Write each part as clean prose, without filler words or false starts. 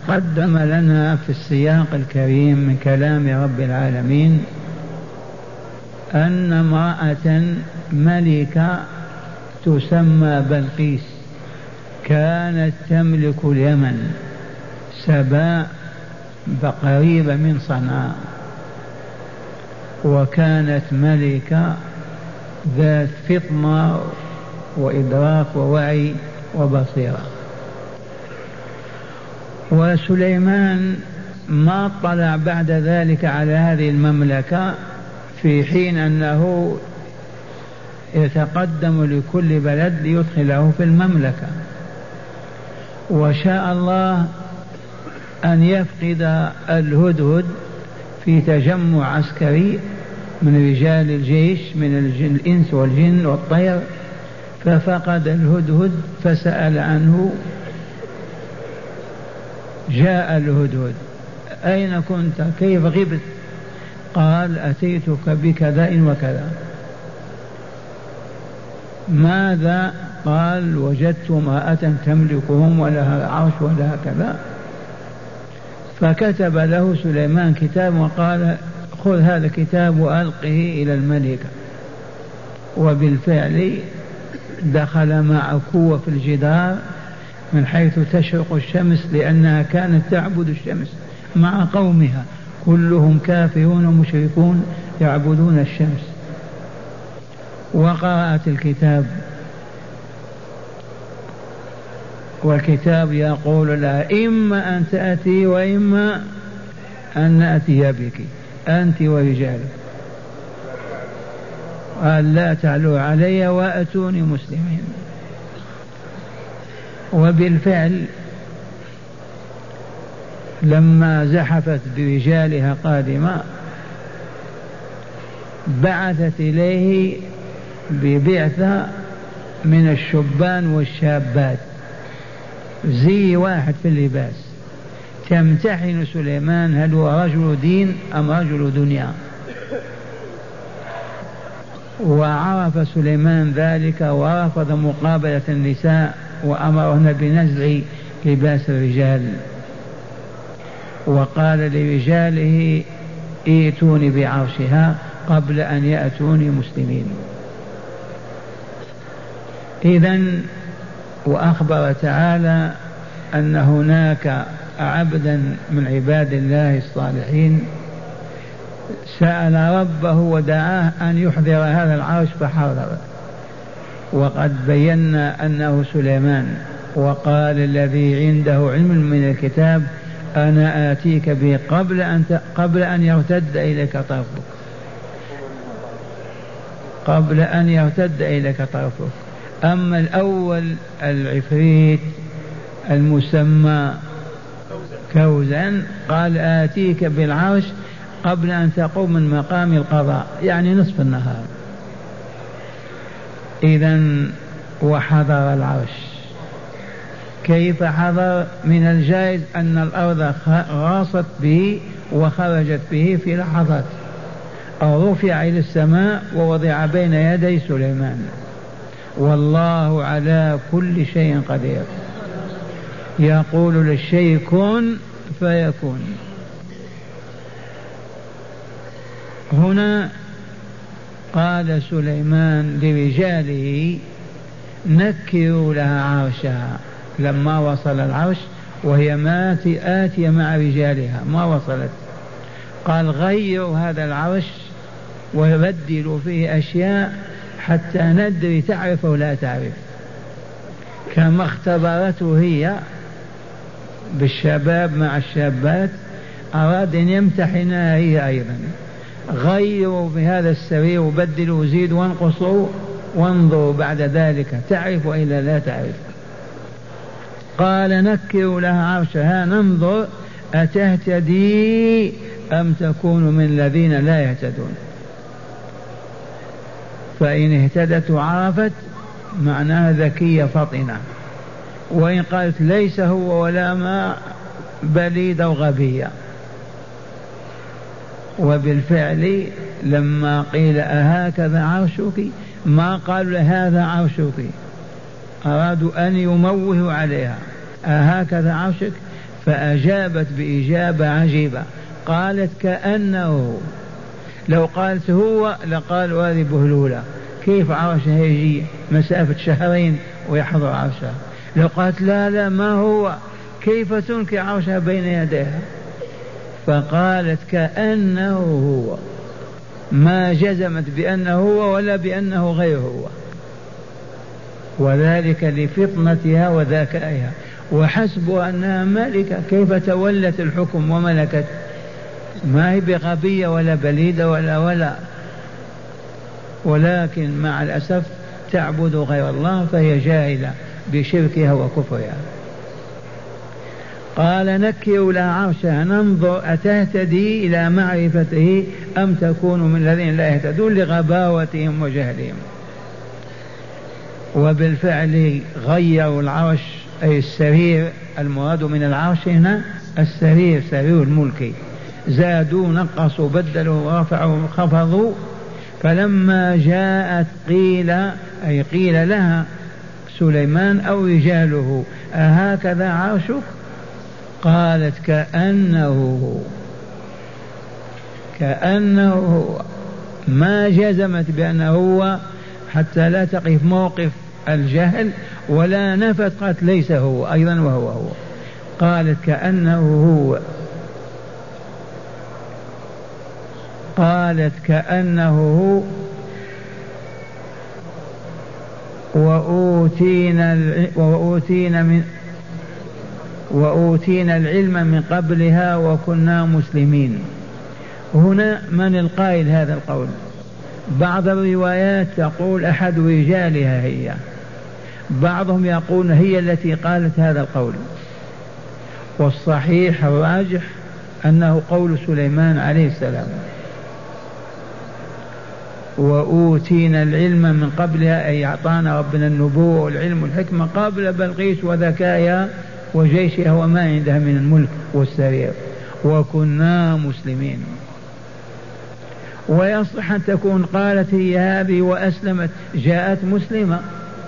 قدم لنا في السياق الكريم من كلام رب العالمين أن امرأة ملكة تسمى بلقيس كانت تملك اليمن، سباء قريبة من صنعاء، وكانت ملكة ذات فطنة وإدراك ووعي وبصيرة. وسليمان ما اطلع بعد ذلك على هذه المملكة في حين أنه يتقدم لكل بلد ليدخله في المملكة، وشاء الله أن يفقد الهدهد في تجمع عسكري من رجال الجيش من الإنس والجن والطير، ففقد الهدهد فسأل عنه. جاء الهدهد: أين كنت؟ كيف غبت؟ قال: أتيتك بكذا وكذا. ماذا؟ قال: وجدت امرأة تملكهم ولها عرش ولها كذا. فكتب له سليمان كتاب وقال: خذ هذا الكتاب وألقه إلى الملكة. وبالفعل دخل مع قوة في الجدار من حيث تشرق الشمس، لأنها كانت تعبد الشمس مع قومها، كلهم كافرون ومشركون يعبدون الشمس. وقرأت الكتاب، والكتاب يقول لها: إما أن تأتي وإما أن نأتي بك أنت ورجالك. قال: لا تعلوا علي وأتوني مسلمين. وبالفعل لما زحفت برجالها قادمة بعثت إليه ببعثة من الشبان والشابات زي واحد في اللباس، تمتحن سليمان هل هو رجل دين أم رجل دنيا. وعرف سليمان ذلك ورفض مقابلة النساء وأمرهن بنزع لباس الرجال، وقال لرجاله: ائتوني بعرشها قبل أن يأتوني مسلمين. إذن وأخبر تعالى أن هناك عبدا من عباد الله الصالحين سأل ربه ودعاه أن يحضر هذا العرش فحضر. وقد بينا أنه سليمان. وقال الذي عنده علم من الكتاب: أنا آتيك به قبل أن يرتد إليك طرفك، قبل أن يرتد إليك طرفك. أما الأول العفريت المسمى كوزا قال: آتيك بالعرش قبل أن تقوم من مقام القضاء، يعني نصف النهار. إذن وحضر العرش. كيف حضر؟ من الجائز أن الأرض غاصت به وخرجت به في لحظات، أو رفع إلى السماء ووضع بين يدي سليمان. والله على كل شيء قدير، يقول للشيء كن فيكون. هنا قال سليمان لرجاله: نكروا لها عرشها. لما وصل العرش وهي آتية مع رجالها ما وصلت، قال: غيروا هذا العرش وبدلوا فيه أشياء حتى ندري تعرف ولا تعرف. كما اختبرته هي بالشباب مع الشابات، أراد أن يمتحنها هي أيضا. غيروا بهذا السرير وبدلوا وزيدوا وانقصوا، وانظروا بعد ذلك تعرف وإلا لا تعرف. قال: نكروا لها عرشها ننظر أتهتدي أم تكون من الذين لا يهتدون. فإن اهتدت وعرفت معناها ذكية فطنة، وإن قالت ليس هو ولا ما بليدة وغبية. وبالفعل لما قيل أهكذا عرشك ما قالوا هذا عرشك، أرادوا أن يموهوا عليها أهكذا عرشك، فأجابت بإجابة عجيبة، قالت كأنه. لو قالت هو لقالوا هذه بهلولة، كيف عرشها يجي مسافة شهرين ويحضر عرشها؟ لو قالت لا لا ما هو، كيف تنكر عرشها بين يديها؟ فقالت كأنه هو، ما جزمت بأنه هو ولا بأنه غير هو، وذلك لفطنتها وذكائها، وحسبها أنها ملكة، كيف تولت الحكم وملكت؟ ما هي بغبية ولا بليدة ولا ولكن مع الأسف تعبد غير الله، فهي جاهلة بشركها وكفرها. قال نكروا لها عرشها ننظر أتهتدي إلى معرفته أم تكون من الذين لا يهتدون لغباوتهم وجهلهم. وبالفعل غيروا العرش، أي السرير، المراد من العرش هنا السرير، سرير الملك، زادوا نقصوا بدلوا رفعوا خفضوا. فلما جاءت قيل، أي قيل لها سليمان أو رجاله أهكذا عرشك؟ قالت كأنه هو، ما جزمت بأنه هو حتى لا تقف موقف الجهل، ولا نفت قالت ليس هو أيضا وهو هو، قالت كأنه هو، قالت كأنه هو. وأوتينا العلم من قبلها وكنا مسلمين. هنا من القائل هذا القول؟ بعض الروايات تقول أحد رجالها هي، بعضهم يقول هي التي قالت هذا القول، والصحيح الراجح أنه قول سليمان عليه السلام. وأوتينا العلم من قبلها، أي أعطانا ربنا النبوة والعلم والحكمة قبل بلقيس وذكائها وجيشها وما عندها من الملك والسرير، وكنا مسلمين. ويصح أن تكون قالت هي هذه وأسلمت، جاءت مسلمة.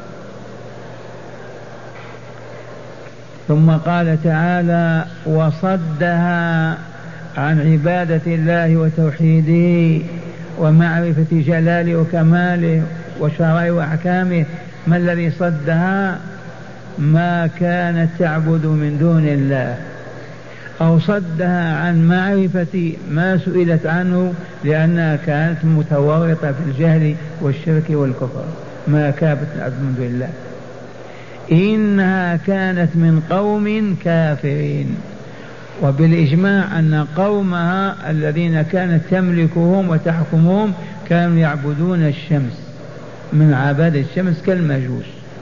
ثم قال تعالى وصدها عن عبادة الله وتوحيده ومعرفة جلاله وكماله وشرائع وأحكامه. ما الذي صدها؟ ما كانت تعبد من دون الله، أو صدها عن معرفة ما سئلت عنه، لأنها كانت متورطة في الجهل والشرك والكفر، ما كانت تعبد من دون الله. إنها كانت من قوم كافرين. وبالإجماع أن قومها الذين كانت تملكهم وتحكمهم كانوا يعبدون الشمس، من عبادة الشمس كالمجوس.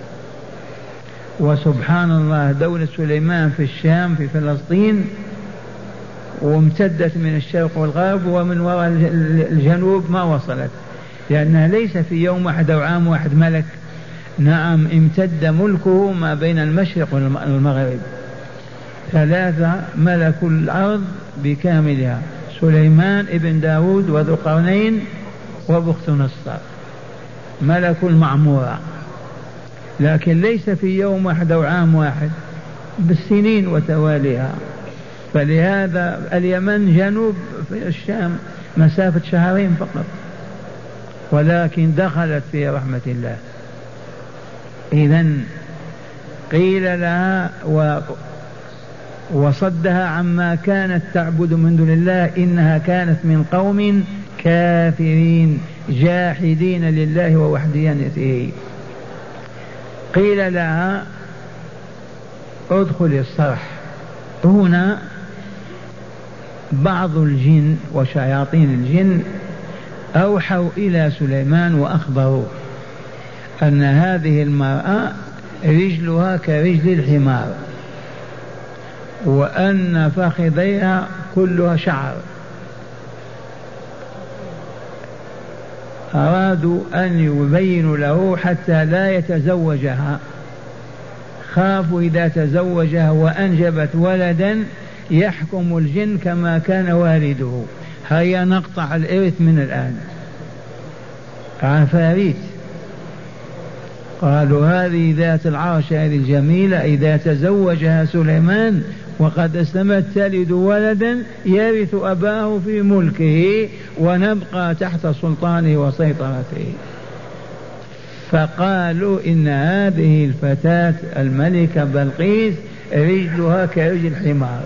وسبحان الله دولة سليمان في الشام في فلسطين، وامتدت من الشرق والغرب ومن وراء الجنوب ما وصلت، لأنها ليس في يوم واحد أو عام واحد ملك. نعم امتد ملكه ما بين المشرق والمغرب، ثلاثة ملكوا الأرض بكاملها، سليمان ابن داود وذو القرنين وبخت نصر، ملكوا المعمورة، لكن ليس في يوم واحد أو عام واحد، بالسنين وتواليها. فلهذا اليمن جنوب في الشام مسافة شهرين فقط، ولكن دخلت في رحمة الله. إذن قيل لها وصدها عما كانت تعبد من دون الله، إنها كانت من قوم كافرين جاحدين لله ووحدانيته. قيل لها ادخل الصرح. هنا بعض الجن وشياطين الجن أوحوا إلى سليمان وأخبروه أن هذه المرأة رجلها كرجل الحمار، وأن فخذيها كلها شعر. أرادوا أن يبينوا له حتى لا يتزوجها، خافوا إذا تزوجها وأنجبت ولدا يحكم الجن كما كان والده. هيا نقطع الإرث من الآن، عفاريت. قالوا هذه ذات العرش هذه الجميلة إذا تزوجها سليمان وقد أسلمت تلد ولدا يرث أباه في ملكه ونبقى تحت سلطانه وسيطرته. فقالوا إن هذه الفتاة الملكة بلقيس رجلها كرجل الحمار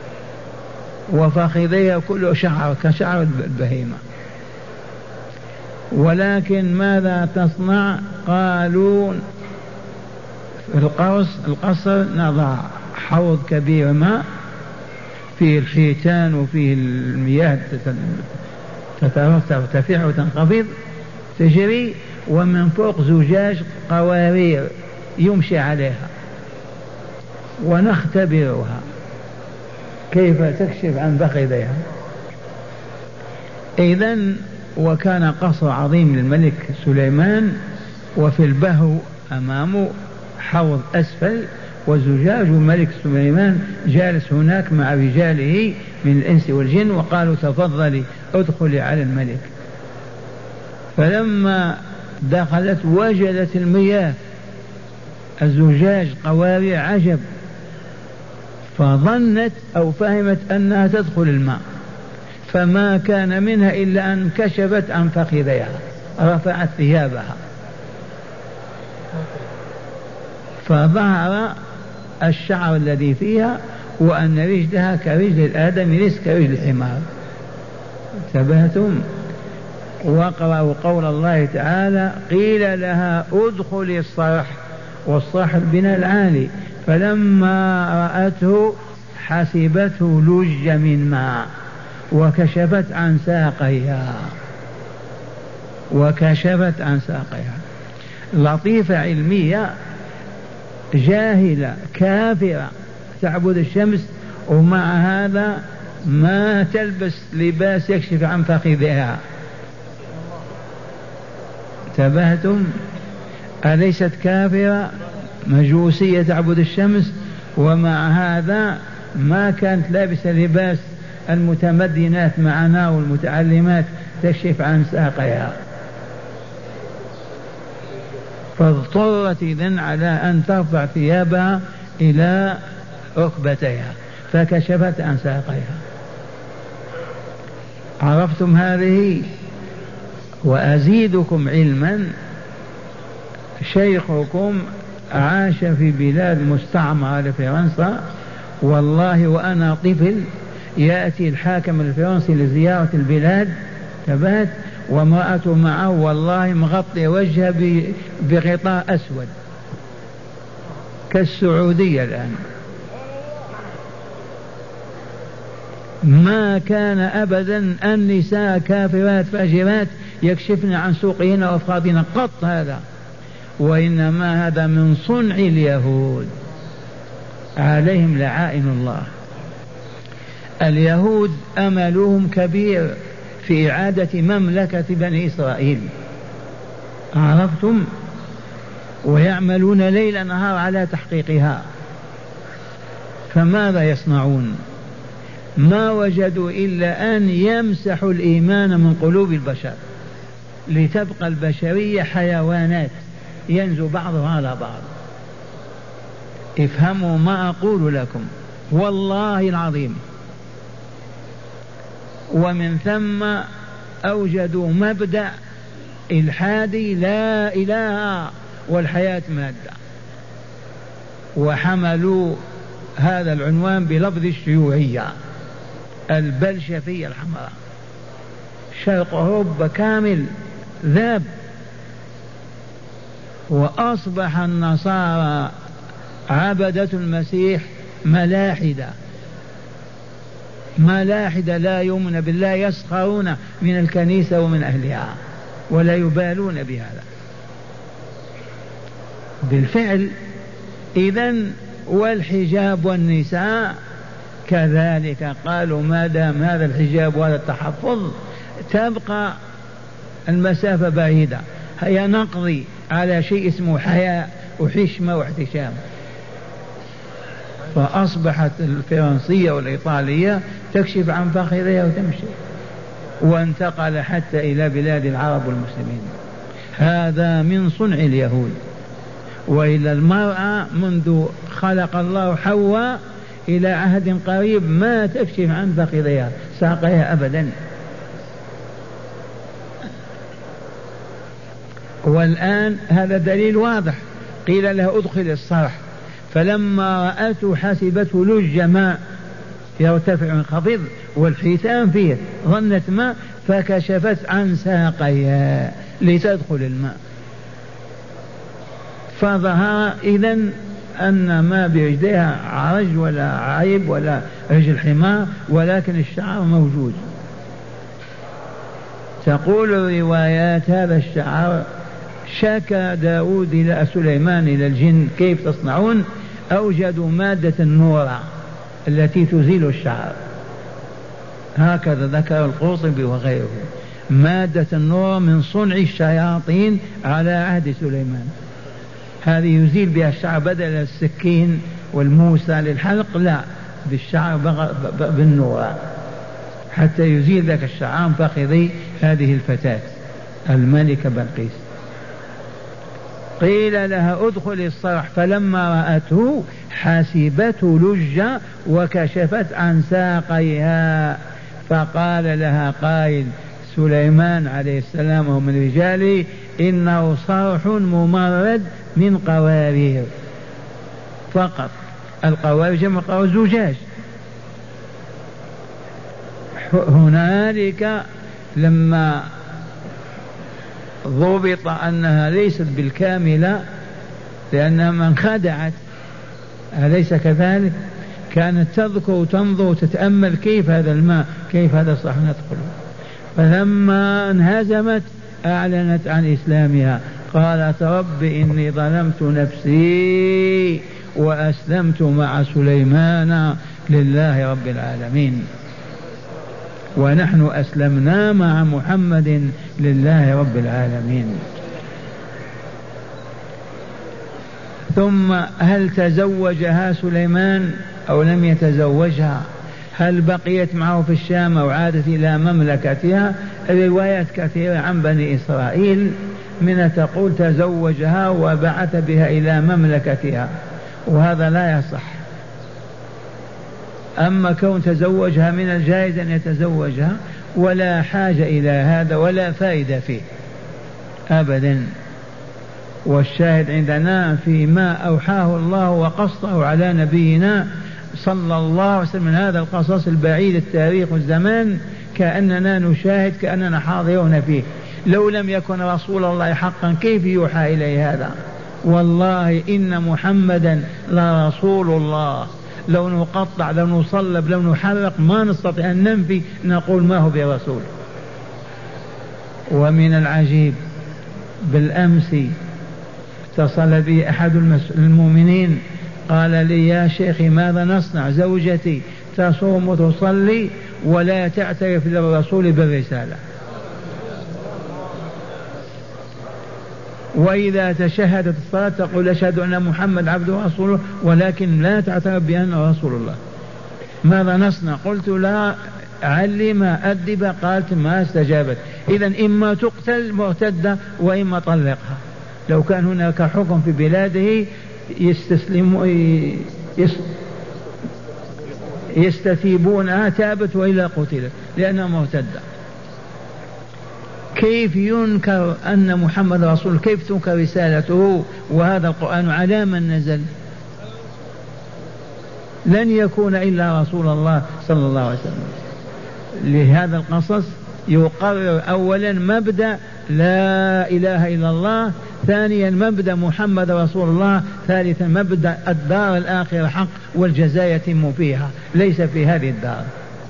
وفخذيها كله شعر كشعر البهيمة، ولكن ماذا تصنع؟ قالوا في القصر نضع حوض كبير ماء فيه الحيتان وفيه المياه ترتفع وتنخفض تجري، ومن فوق زجاج قوارير يمشي عليها، ونختبرها كيف تكشف عن فخذيها. إذن وكان قصر عظيم للملك سليمان، وفي البهو أمامه حوض أسفل وزجاج، الملك سليمان جالس هناك مع رجاله من الإنس والجن، وقالوا تفضلي ادخلي على الملك. فلما دخلت وجدت المياه الزجاج قوارير عجب، فظنت أو فهمت أنها تدخل الماء، فما كان منها إلا أن كشفت عن فخذيها، رفعت ثيابها فظهر الشعر الذي فيها، وأن رجلها كرجل الآدم ليس كرجل الحمار. انتبهتم؟ واقرأوا قول الله تعالى قيل لها ادخلي الصرح، والصرح البناء العالي، فلما رأته حسبته لج من ماء وكشفت عن ساقيها، وكشفت عن ساقيها. لطيفة علمية، جاهلة كافرة تعبد الشمس، ومع هذا ما تلبس لباس يكشف عن فخذها. انتبهتم؟ أليست كافرة مجوسية تعبد الشمس، ومع هذا ما كانت لابسة لباس المتمدنات معنا والمتعلمات تكشف عن ساقها، فاضطرت إذن على أن ترفع ثيابها إلى ركبتيها فكشفت عن ساقيها. عرفتم هذه؟ وأزيدكم علما، شيخكم عاش في بلاد مستعمرة لفرنسا، والله وأنا طفل يأتي الحاكم الفرنسي لزيارة البلاد، تبات وامرأته معه، والله مغطي وجهه بغطاء أسود كالسعودية الآن. ما كان أبدا النساء كافرات فاجرات يكشفن عن سوقهن وأفخاذهن قط هذا، وإنما هذا من صنع اليهود عليهم لعائن الله. اليهود أملهم كبير في إعادة مملكة بني إسرائيل، عرفتم؟ ويعملون ليل نهار على تحقيقها. فماذا يصنعون؟ ما وجدوا إلا أن يمسحوا الإيمان من قلوب البشر لتبقى البشرية حيوانات ينزو بعضها على بعض. افهموا ما أقول لكم والله العظيم. ومن ثم أوجدوا مبدأ إلحادي لا إله والحياة مادة، وحملوا هذا العنوان بلفظ الشيوعية البلشفية الحمراء. شرق أوروبا كامل ذاب، وأصبح النصارى عبدة المسيح ملاحدة لا يؤمن بالله، يسخرون من الكنيسة ومن أهلها ولا يبالون بهذا بالفعل. إذن والحجاب والنساء كذلك قالوا ما دام هذا الحجاب وهذا التحفظ تبقى المسافة بعيدة، هيا نقضي على شيء اسمه حياء وحشمة واحتشام. فأصبحت الفرنسية والإيطالية تكشف عن فخذها وتمشي، وانتقل حتى إلى بلاد العرب والمسلمين. هذا من صنع اليهود. وإلى المرأة منذ خلق الله حواء إلى عهد قريب ما تكشف عن فخذيها ساقيها أبدا. والآن هذا دليل واضح، قيل له ادخل الصرح، فلما رأته حسبته لج ماء يرتفع منخفض والحيتان فيه، ظنت ماء فكشفت عن ساقيها لتدخل الماء، فظهر إذن أن ما برجلها عرج ولا عيب ولا رجل حمار، ولكن الشعر موجود. تقول الروايات هذا الشعر شكى داود إلى سليمان إلى الجن كيف تصنعون؟ أوجدوا مادة النورة التي تزيل الشعر، هكذا ذكر القرطبي وغيره، مادة النورة من صنع الشياطين على عهد سليمان، هذه يزيل بها الشعر بدل السكين والموسى للحلق، لا بالشعر بالنورة حتى يزيل ذاك الشعر عن فخذي هذه الفتاة الملكة بلقيس. قيل لها ادخل الصرح، فلما رأته حسبته لجة وكشفت عن ساقيها، فقال لها قائل سليمان عليه السلام ومن رجاله إنه صرح ممرد من قوارير فقط، القوارير جمع قوارير زجاج. هنالك لما ضبط أنها ليست بالكاملة لأنها من خدعت، أليس كذلك؟ كانت تذكر تنظر تتأمل كيف هذا الماء كيف هذا صح ندخل، فلما انهزمت أعلنت عن إسلامها، قالت رب إني ظلمت نفسي وأسلمت مع سليمان لله رب العالمين، ونحن أسلمنا مع محمد لله رب العالمين. ثم هل تزوجها سليمان أو لم يتزوجها؟ هل بقيت معه في الشام أو عادت إلى مملكتها؟ روايات كثيرة عن بني إسرائيل، من تقول تزوجها وبعث بها إلى مملكتها، وهذا لا يصح. أما كون تزوجها من الجائز أن يتزوجها، ولا حاجة إلى هذا ولا فائدة فيه أبدا. والشاهد عندنا فيما أوحاه الله وقصه على نبينا صلى الله عليه وسلم من هذا القصص البعيد التاريخ والزمان، كأننا نشاهد كأننا حاضرون فيه. لو لم يكن رسول الله حقا كيف يوحى إليه هذا؟ والله إن محمدا لرسول الله، لو نقطع لو نصلب لو نحرق ما نستطيع أن ننفي نقول ما هو برسول. ومن العجيب بالأمس اتصل بي أحد المؤمنين قال لي يا شيخي ماذا نصنع؟ زوجتي تصوم وتصلي ولا تعترف للرسول بالرسالة، وإذا تشهدت الصلاة تقول أشهد أن محمد عبده ورسوله ولكن لا تعترف بأنه رسول الله، ماذا نصنع؟ قلت لا علم أدب، قالت ما استجابت. إذن إما تقتل مرتدة وإما طلقها. لو كان هناك حكم في بلاده يستتيبونها تابت وإلا قتلت لأنها مرتدة. كيف ينكر أن محمد رسول؟ كيف تنكر رسالته وهذا القرآن على من نزل؟ لن يكون إلا رسول الله صلى الله عليه وسلم. لهذا القصص يقرر أولا مبدأ لا إله إلا الله، ثانيا مبدأ محمد رسول الله، ثالثا مبدأ الدار الآخرة حق والجزاء يتم فيها ليس في هذه الدار.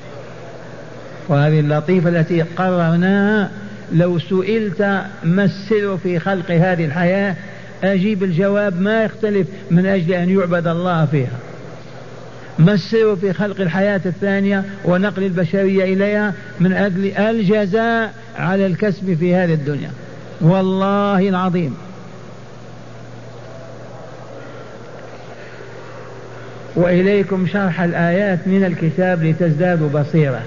وهذه اللطيفة التي قررناها، لو سئلت ما السر في خلق هذه الحياة أجيب الجواب ما يختلف من أجل أن يعبد الله فيها. ما السر في خلق الحياة الثانية ونقل البشرية إليها؟ من أجل الجزاء على الكسب في هذه الدنيا والله العظيم. وإليكم شرح الآيات من الكتاب لتزدادوا بصيرة.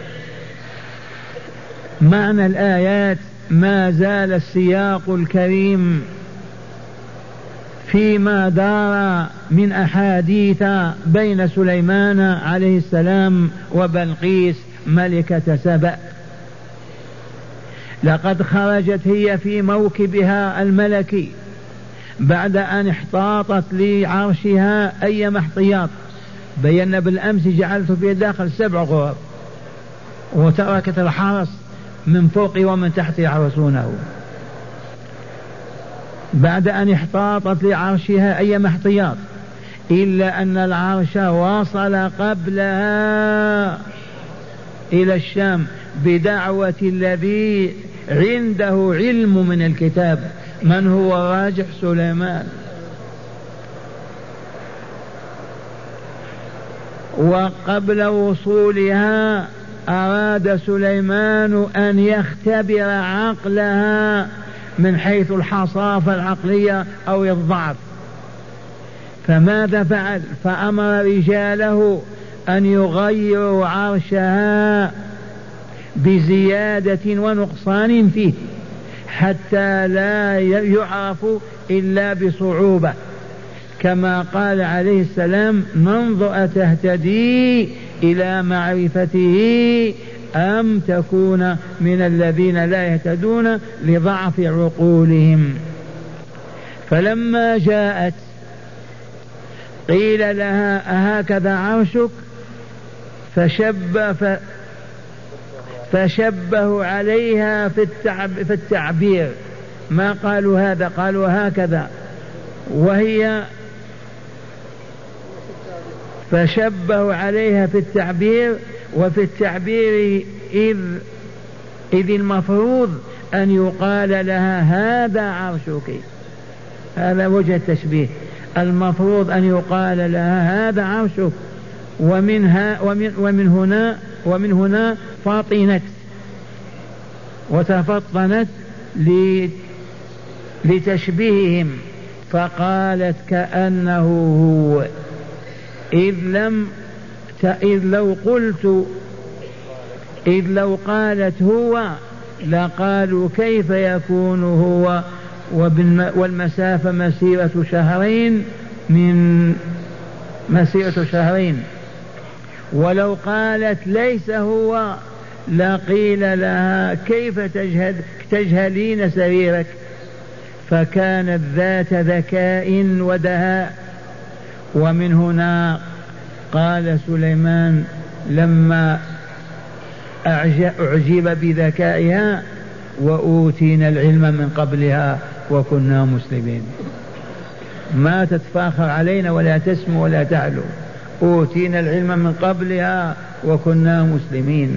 معنى الآيات ما زال السياق الكريم فيما دار من أحاديث بين سليمان عليه السلام وبلقيس ملكة سبأ. لقد خرجت هي في موكبها الملكي بعد أن احتاطت لعرشها أيما احتياط. بينا بالأمس جعلت في داخل 7 غرف وتركت الحرس من فوق ومن تحت يحرسونه. بعد أن احتاطت لعرشها أيما احتياط، إلا أن العرش واصل قبلها إلى الشام بدعوة الذي عنده علم من الكتاب. من هو راجح؟ سليمان. وقبل وصولها أراد سليمان أن يختبر عقلها من حيث الحصافة العقلية أو الضعف. فماذا فعل؟ فأمر رجاله أن يغيروا عرشها بزيادة ونقصان فيه حتى لا يعرف إلا بصعوبة، كما قال عليه السلام: ننظر أتهتدي إلى معرفته أم تكون من الذين لا يهتدون لضعف عقولهم. فلما جاءت قيل لها: أهكذا عرشك؟ فشبهوا عليها في التعبير، ما قالوا هذا، قالوا هكذا. وهي فشبهوا عليها في التعبير، وفي التعبير إذ المفروض أن يقال لها: هذا عرشك. هذا وجه التشبيه، المفروض أن يقال لها: هذا عرشك. ومن هنا فطنت وتفطنت لتشبيههم، فقالت: كأنه هو. إذ لو قالت هو لقالوا: كيف يكون هو والمسافة مسيرة شهرين. ولو قالت ليس هو لقيل لها: كيف تجهلين سريرك. فكانت ذات ذكاء ودهاء. ومن هنا قال سليمان لما أعجب بذكائها: وأوتينا العلم من قبلها وكنا مسلمين. ما تتفاخر علينا ولا تسمو ولا تعلو، أوتينا العلم من قبلها وكنا مسلمين.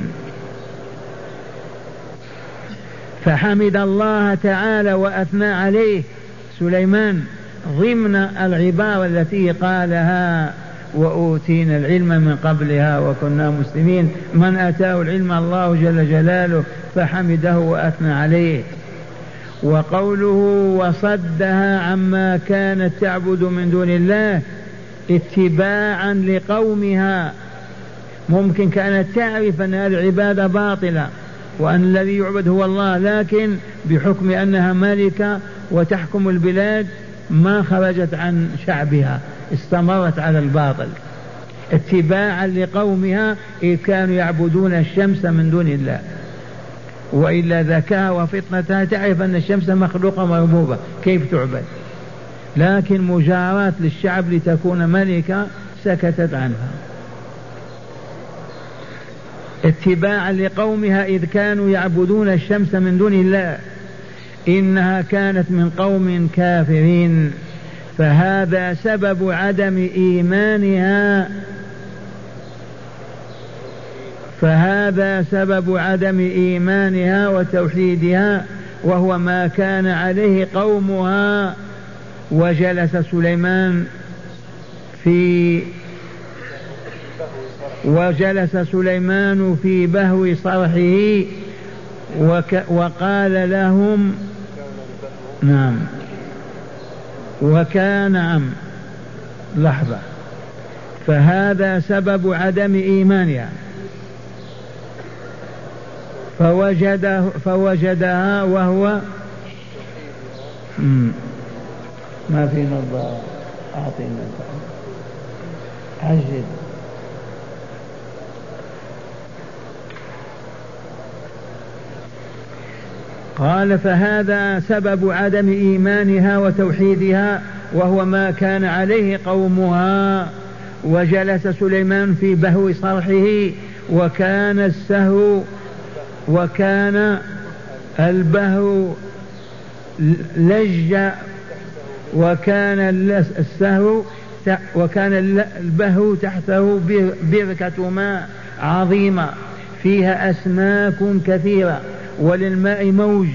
فحمد الله تعالى وأثنى عليه سليمان ضمن العبارة التي قالها: وأوتينا العلم من قبلها وكنا مسلمين. من أتاه العلم الله جل جلاله فحمده وأثنى عليه. وقوله: وصدها عما كانت تعبد من دون الله اتباعا لقومها. ممكن كانت تعرف أن هذه العبادة باطلة وأن الذي يعبد هو الله، لكن بحكم أنها ملكة وتحكم البلاد ما خرجت عن شعبها، استمرت على الباطل اتباعا لقومها، إذ كانوا يعبدون الشمس من دون الله. وإلا ذكاء وفطنتها تعرف أن الشمس مخلوقة مربوبة، كيف تعبد؟ لكن مجاراة للشعب لتكون ملكة سكتت عنها. اتباعا لقومها إذ كانوا يعبدون الشمس من دون الله إنها كانت من قوم كافرين. فهذا سبب عدم إيمانها، وتوحيدها، وهو ما كان عليه قومها. وجلس سليمان في بهو صرحه وقال لهم: نعم. لحظة. فهذا سبب عدم إيمانها. فوجدها وهو ما في نظارة، أعطينا عجل. قال فهذا سبب عدم إيمانها وتوحيدها، وهو ما كان عليه قومها. وجلس سليمان في بهو صرحه، وكان البهو لج، وكان البهو تحته بركة ماء عظيمة فيها أسماك كثيرة، وللماء موج،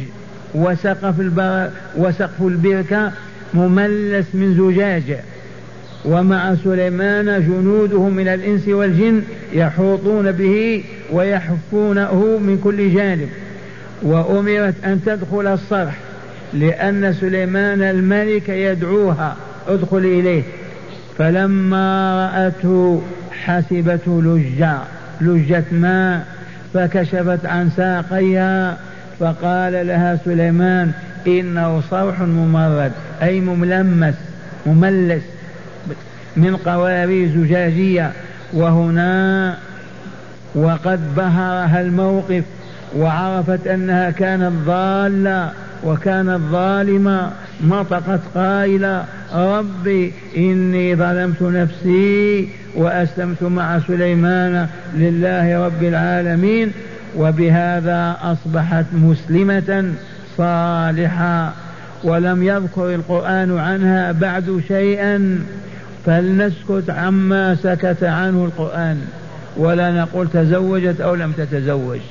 وسقف البركة مملس من زجاج. ومع سليمان جنوده من الإنس والجن يحوطون به ويحفونه من كل جانب. وأمرت أن تدخل الصرح لأن سليمان الملك يدعوها ادخل إليه. فلما رأته حسبته لجة ماء، فكشفت عن ساقيها، فقال لها سليمان إنه صرح ممرد، أي مملس من قوارير زجاجية. وهنا وقد بهرها الموقف، وعرفت أنها كانت ضالة وكانت ظالمة. نطقت قائلة ربي إني ظلمت نفسي وأسلمت مع سليمان لله رب العالمين. وبهذا أصبحت مسلمة صالحة، ولم يذكر القرآن عنها بعد شيئا، فلنسكت عما سكت عنه القرآن، ولا نقول تزوجت أو لم تتزوج.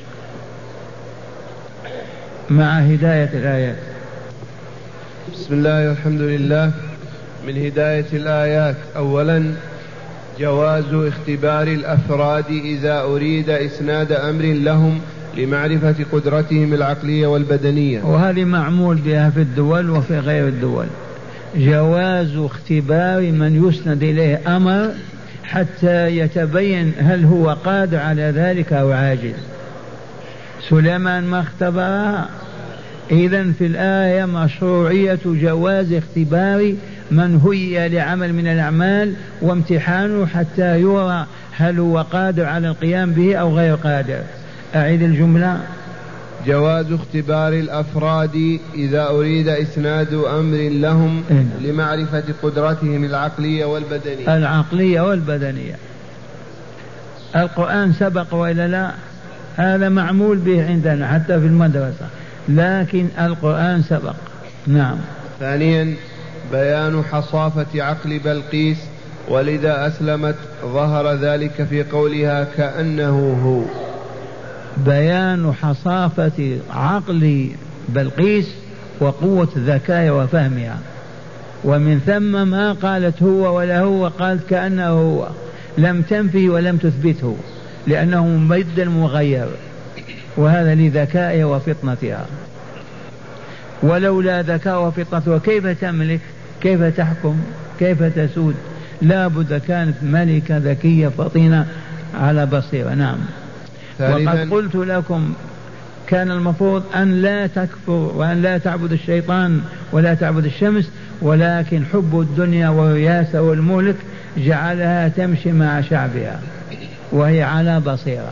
مع هداية الآيات. بسم الله والحمد لله. من هداية الآيات: أولا جواز اختبار الأفراد إذا أريد إسناد أمر لهم لمعرفة قدرتهم العقلية والبدنية، وهذه معمول بها في الدول وفي غير الدول. جواز اختبار من يسند إليه أمر حتى يتبين هل هو قادر على ذلك أو عاجز. سليمان ما اختبرها. إذن في الآية مشروعية جواز اختبار من هي لعمل من الأعمال وامتحانه حتى يرى هل هو قادر على القيام به أو غير قادر. أعيد الجملة: جواز اختبار الأفراد إذا أريد إسناد أمر لهم لمعرفة قدرتهم العقلية والبدنية. القرآن سبق وإلا لا؟ هذا معمول به عندنا حتى في المدرسة، لكن القرآن سبق. نعم. ثانيا بيان حصافة عقل بلقيس، ولذا أسلمت ظهر ذلك في قولها كأنه هو. بيان حصافة عقل بلقيس وقوة ذكاء وفهمها، ومن ثم ما قالت هو ولا هو، قالت كأنه هو، لم تنفي ولم تثبته لأنه مبدل مغير، وهذا لذكائها وفطنتها. ولولا ذكاء وفطنتها كيف تملك؟ كيف تحكم؟ كيف تسود؟ لا بد كانت ملكة ذكية فطينة على بصيرة. نعم. وقد قلت لكم كان المفروض أن لا تكفر وأن لا تعبد الشيطان ولا تعبد الشمس، ولكن حب الدنيا والرياسة والملك جعلها تمشي مع شعبها وهي على بصيرة.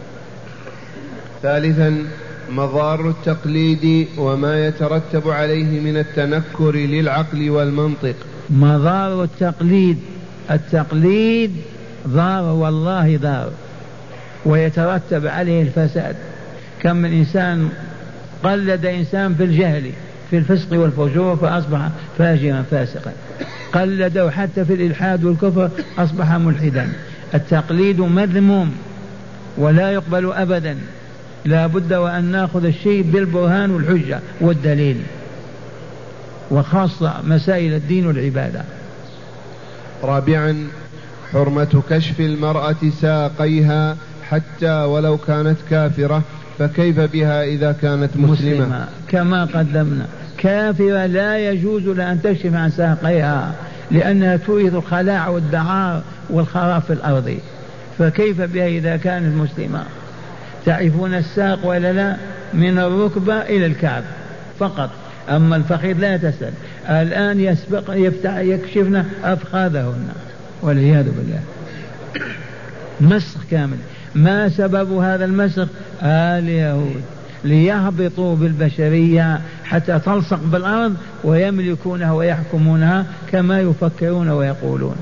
ثالثا مضار التقليد وما يترتب عليه من التنكر للعقل والمنطق. مضار التقليد ضار، والله ضار، ويترتب عليه الفساد. كم من إنسان قلد إنسان في الجهل في الفسق والفجور فأصبح فاجرا فاسقا، قلده حتى في الإلحاد والكفر أصبح ملحدا. التقليد مذموم ولا يقبل أبدا، لا بد وأن نأخذ الشيء بالبرهان والحجة والدليل، وخاصة مسائل الدين والعبادة. رابعا حرمة كشف المرأة ساقيها حتى ولو كانت كافرة، فكيف بها إذا كانت مسلمة؟ كما قدمنا، كافرة لا يجوز لأن تكشف عن ساقيها لأنها تورث الخلاع والدعار والخراب في الأرض، فكيف بها إذا كانت مسلمة؟ تعرفون الساق ولا لا؟ من الركبة إلى الكعب فقط، أما الفخذ لا تسأل. الآن يكشفن أفخاذهن والعياذ بالله. مسخ كامل. ما سبب هذا المسخ؟ اليهود ليهبطوا بالبشرية حتى تلصق بالأرض ويملكونها ويحكمونها كما يفكرون ويقولون.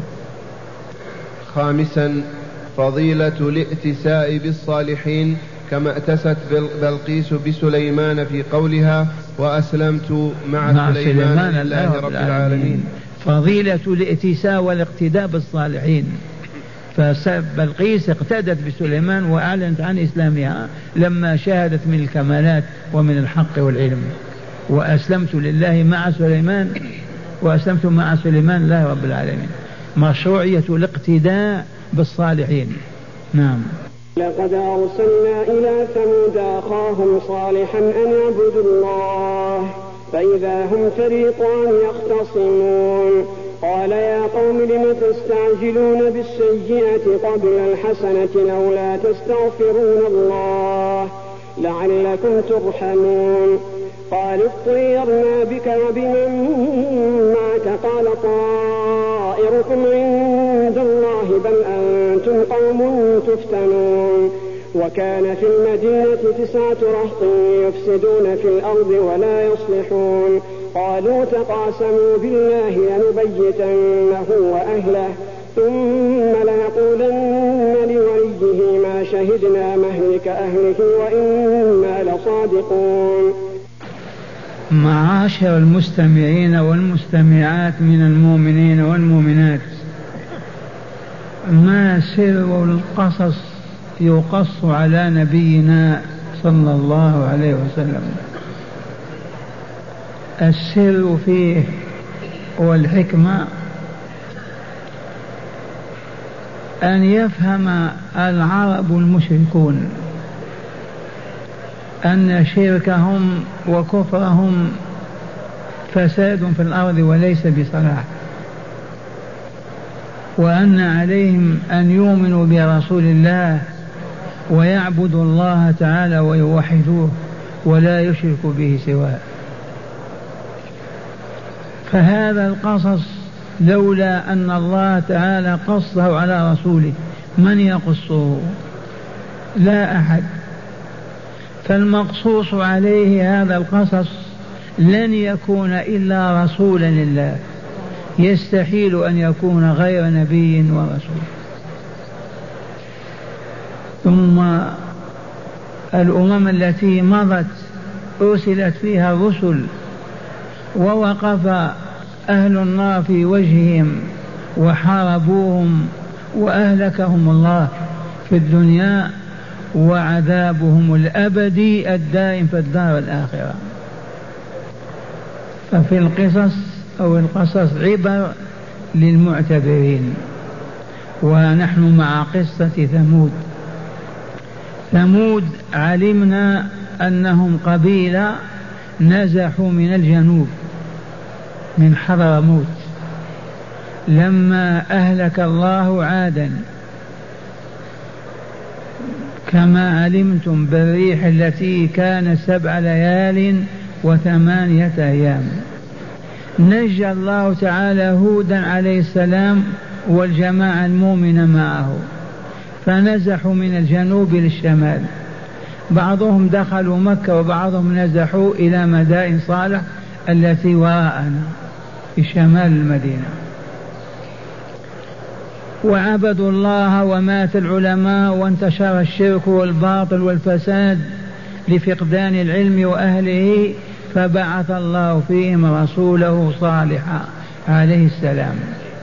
خامسا فضيلة الائتساء بالصالحين كما ائتست بلقيس بسليمان في قولها وأسلمت مع سليمان لله رب العالمين. فضيلة الائتساء والاقتداء بالصالحين. فبلقيس اقتدت بسليمان وأعلنت عن إسلامها لما شاهدت من الكمالات ومن الحق والعلم. وأسلمت لله مع سليمان، وأسلمت مع سليمان لله رب العالمين. مشروعية الاقتداء بالصالحين. نعم. لقد أرسلنا إلى ثمود أخاهم صالحا أن اعبدوا الله فإذا هم فريقان يختصمون قال يا قوم لم تستعجلون بالسيئة قبل الحسنة لولا تستغفرون الله لعلكم ترحمون قالوا اطيرنا بك وبمن معك قال طائركم عند الله بل أنتم قوم تفتنون وكان في المدينة 9 رهط يفسدون في الأرض ولا يصلحون قالوا تقاسموا بالله لنبيتنه وأهله ثم لنقولن لوليه ما شهدنا مهلك أهله وإنا لصادقون. معاشر المستمعين والمستمعات من المؤمنين والمؤمنات، ما سر القصص يقص على نبينا صلى الله عليه وسلم؟ السر فيه والحكمة أن يفهم العرب المشركون أن شركهم وكفرهم فساد في الأرض وليس بصلاح، وأن عليهم أن يؤمنوا برسول الله ويعبدوا الله تعالى ويوحدوه ولا يشركوا به سواه. فهذا القصص لولا أن الله تعالى قصه على رسوله من يقصه؟ لا أحد. فالمقصوص عليه هذا القصص لن يكون إلا رسولا لله، يستحيل أن يكون غير نبي ورسول. ثم الأمم التي مضت أرسلت فيها الرسل ووقف أهل النار في وجههم وحاربوهم وأهلكهم الله في الدنيا وعذابهم الأبدي الدائم في الدار الآخرة. ففي القصص أو القصص عبر للمعتبرين. ونحن مع قصة ثمود. ثمود علمنا أنهم قبيلة نزحوا من الجنوب من حضرموت لما أهلك الله عادا، كما علمتم بالريح التي كانت 7 ليال و8 أيام. نجى الله تعالى هودا عليه السلام والجماعة المؤمنة معه، فنزحوا من الجنوب للشمال. بعضهم دخلوا مكة وبعضهم نزحوا إلى مدائن صالح التي وراءنا في شمال المدينة، وعبدوا الله ومات العلماء وانتشر الشرك والباطل والفساد لفقدان العلم وأهله، فبعث الله فيهم رسوله صالحا عليه السلام.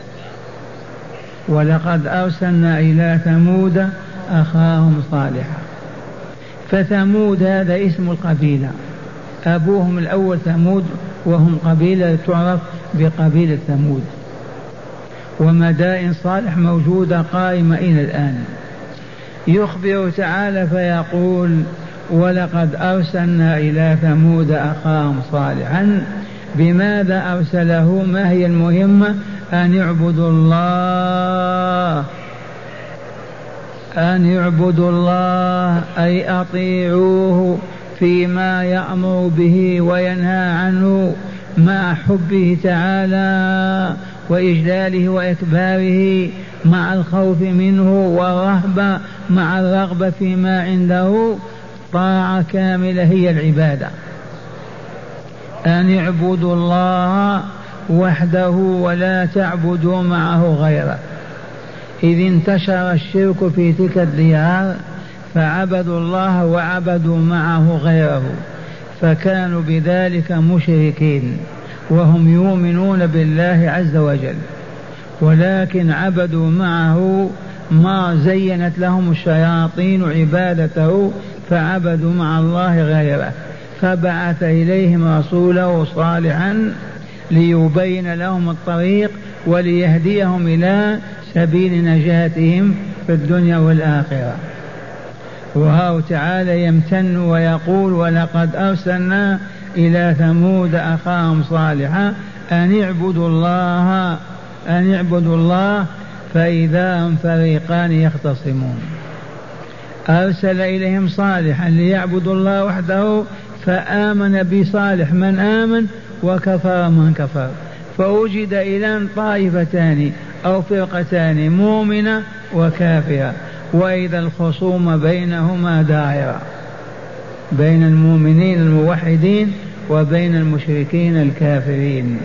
ولقد أرسلنا إلى ثمود أخاهم صالحا. فثمود هذا اسم القبيلة، أبوهم الأول ثمود، وهم قبيلة تعرف بقبيلة ثمود. ومدائن صالح موجودة قائمة إلى الآن. يخبر تعالى فيقول ولقد أرسلنا إلى ثمود أخاهم صالحا. بماذا أرسله؟ ما هي المهمة؟ أن يعبدوا الله، أن يعبدوا الله أي أطيعوه فيما يأمر به وينهى عنه مع حبه تعالى وإجلاله وإكباره، مع الخوف منه والرهبة مع الرغبة فيما عنده. طاعة كاملة هي العبادة، أن اعبدوا الله وحده ولا تعبدوا معه غيره. إذ انتشر الشرك في تلك الديار فعبدوا الله وعبدوا معه غيره، فكانوا بذلك مشركين وهم يؤمنون بالله عز وجل، ولكن عبدوا معه ما زينت لهم الشياطين عبادته، فعبدوا مع الله غيره. فبعث إليهم رسوله صالحا ليبين لهم الطريق وليهديهم إلى سبيل نجاتهم في الدنيا والآخرة. وهو تعالى يمتن ويقول: ولقد أرسلنا إلى ثمود أخاهم صالحا أن اعبدوا الله فإذا هم فريقان يختصمون. أرسل إليهم صالحا ليعبدوا الله وحده، فآمن بصالح من آمن وكفر من كفر، فوجد إلى طائفتان أو فرقتان، مؤمنة وكافرة، وإذا الخصوم بينهما دائرة، بين المؤمنين الموحدين وبين المشركين الكافرين.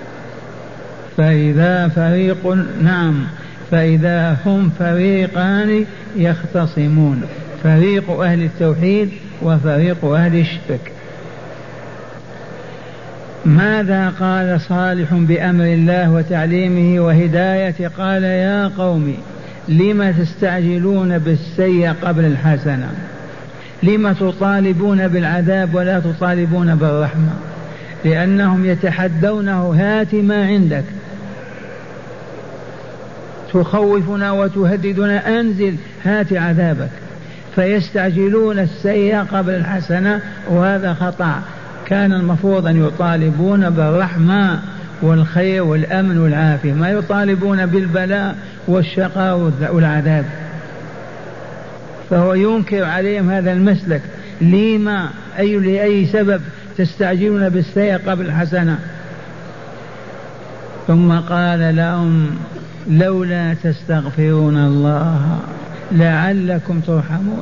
فإذا هم فريقان يختصمون، فريق أهل التوحيد وفريق أهل الشرك. ماذا قال صالح بأمر الله وتعليمه وهدايته؟ قال: يا قوم لم تستعجلون بالسيئة قبل الحسنة؟ لم تطالبون بالعذاب ولا تطالبون بالرحمة؟ لأنهم يتحدونه: هات ما عندك، تخوفنا وتهددنا، أنزل هات عذابك. فيستعجلون السيئة قبل الحسنة، وهذا خطأ. كان المفروض أن يطالبون بالرحمة والخير والأمن والعافية، ما يطالبون بالبلاء والشقاء والعذاب. فهو ينكر عليهم هذا المسلك. لأي سبب تستعجلون بالسيئة قبل الحسنة؟ ثم قال لهم: لولا تستغفرون الله لعلكم ترحمون.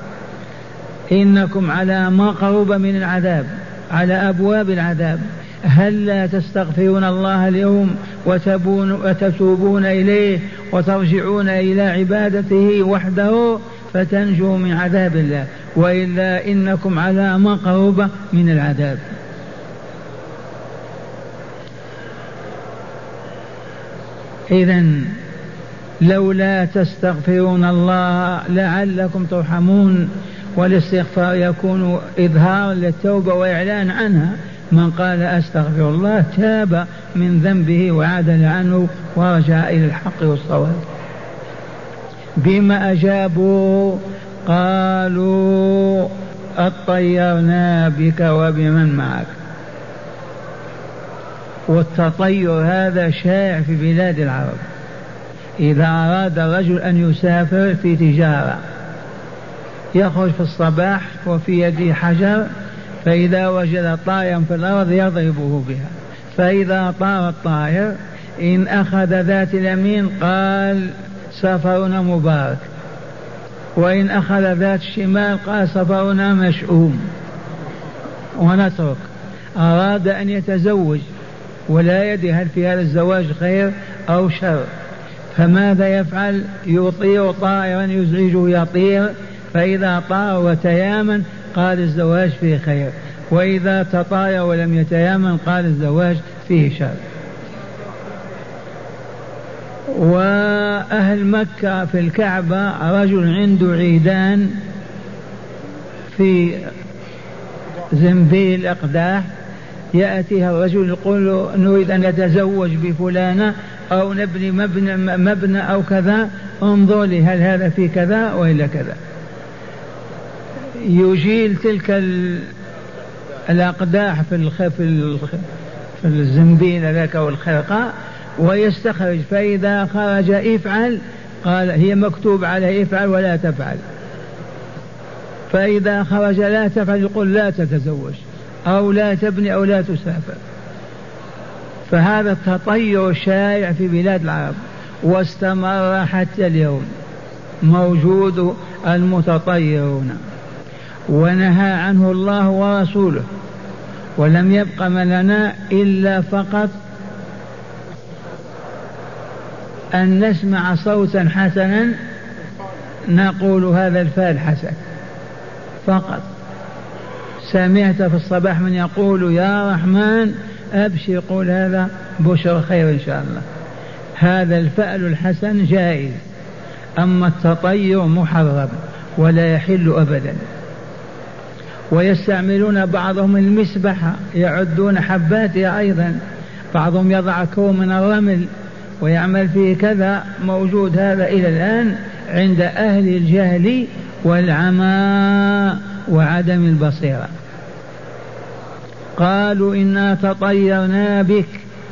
إنكم على مقربة من العذاب، على أبواب العذاب. هل لا تستغفرون الله اليوم وتتوبون إليه وترجعون إلى عبادته وحده فتنجوا من عذاب الله؟ وإلا إنكم على مقربة من العذاب. إذن لولا تستغفرون الله لعلكم ترحمون، والاستغفار يكون إظهار للتوبة وإعلان عنها. من قال أستغفر الله تاب من ذنبه وعدل عنه ورجع إلى الحق والصواب. بما أجابوا؟ قالوا: اطيرنا بك وبمن معك. والتطير هذا شائع في بلاد العرب. إذا أراد الرجل أن يسافر في تجارة يخرج في الصباح وفي يده حجر، فإذا وجد طائرا في الأرض يضربه بها، فإذا طار الطائر إن أخذ ذات اليمين قال سفرنا مبارك، وإن أخذ ذات الشمال قال سفرنا مشؤوم، ونترك. أراد أن يتزوج ولا يدري هل في هذا الزواج خير أو شر، فماذا يفعل؟ يطير طائرا يزعجه يطير، فإذا طار وتيامن قال الزواج فيه خير، وإذا تطاير ولم يتيامن قال الزواج فيه شر. وأهل مكة في الكعبة رجل عنده عيدان في زنبيل أقداح، يأتيها الرجل يقول له نريد أن نتزوج بفلانة أو نبني مبنى أو كذا، انظر لي هل هذا في كذا وإلا كذا. يجيل تلك الأقداح في الزنبيل ذاك والخرقة ويستخرج، فإذا خرج افعل، قال هي مكتوب عليه افعل ولا تفعل، فإذا خرج لا تفعل يقول لا تتزوج أو لا تبني أو لا تسافر. فهذا التطير شائع في بلاد العرب واستمر حتى اليوم، موجود المتطيرون، ونهى عنه الله ورسوله. ولم يبق لنا إلا فقط أن نسمع صوتا حسنا نقول هذا الفال حسن فقط. سمعت في الصباح من يقول يا رحمن أبشر، قول هذا بشر خير إن شاء الله. هذا الفأل الحسن جائز، أما التطير محرم ولا يحل أبدا. ويستعملون بعضهم المسبحة يعدون حباتها أيضا، بعضهم يضع كوم من الرمل ويعمل فيه كذا، موجود هذا إلى الآن عند أهل الجهل والعمى وعدم البصيرة. قالوا إنا تطيرنا بك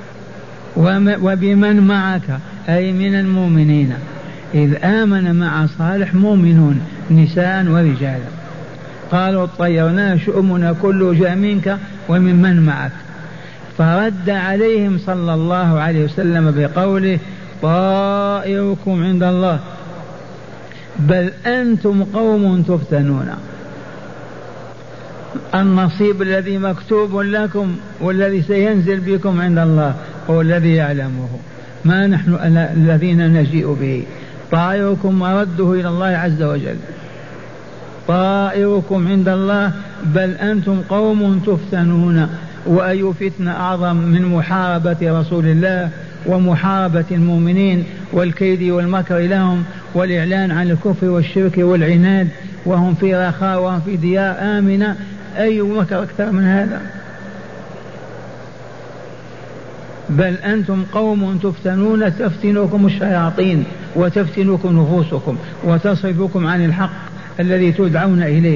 وبمن معك، أي من المؤمنين، إذ آمن مع صالح مؤمنون نساء ورجالا. قالوا طيرنا شؤمنا كله جاء منك ومن معك. فرد عليهم صلى الله عليه وسلم بقوله طائركم عند الله بل أنتم قوم تفتنون. النصيب الذي مكتوب لكم والذي سينزل بكم عند الله هو الذي يعلمه، ما نحن الذين نجيء به. طائركم مرده إلى الله عز وجل، طائركم عند الله بل أنتم قوم تفتنون. وأي فتنة أعظم من محاربة رسول الله ومحاربة المؤمنين والكيد والمكر لهم والإعلان عن الكفر والشرك والعناد وهم في رخاء وهم في ديار آمنة؟ أي مكر أكثر من هذا؟ بل أنتم قوم تفتنون، تفتنكم الشياطين وتفتنكم نفوسكم وتصرفكم عن الحق الذي تدعون إليه.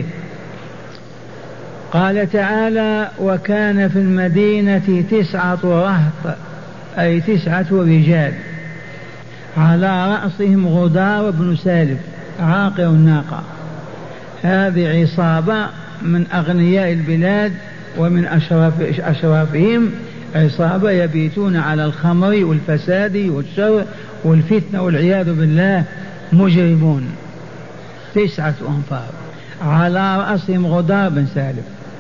قال تعالى وكان في المدينة 9 رهط، أي 9 رجال، على رأسهم غدار بن سالف عاقر الناقة. هذه عصابة من أغنياء البلاد ومن أشرافهم، عصابة يبيتون على الخمر والفساد والشر والفتنة والعياذ بالله، مجرمون. 9 أنفار على رأسهم غدار بن سالف.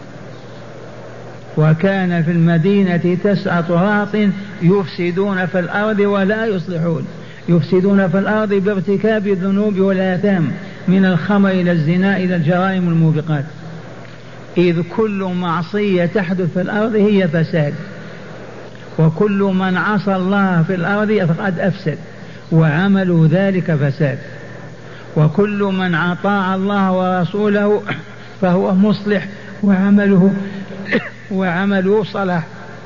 وكان في المدينة 9 رهط يفسدون في الأرض ولا يصلحون. يفسدون في الأرض بارتكاب الذنوب والآثام، من الخمر إلى الزنا إلى الجرائم الموبقات، إذ كل معصية تحدث في الأرض هي فساد، وكل من عصى الله في الأرض فقد أفسد وعملوا ذلك فساد، وكل من أطاع الله ورسوله فهو مصلح وعمله صلاح.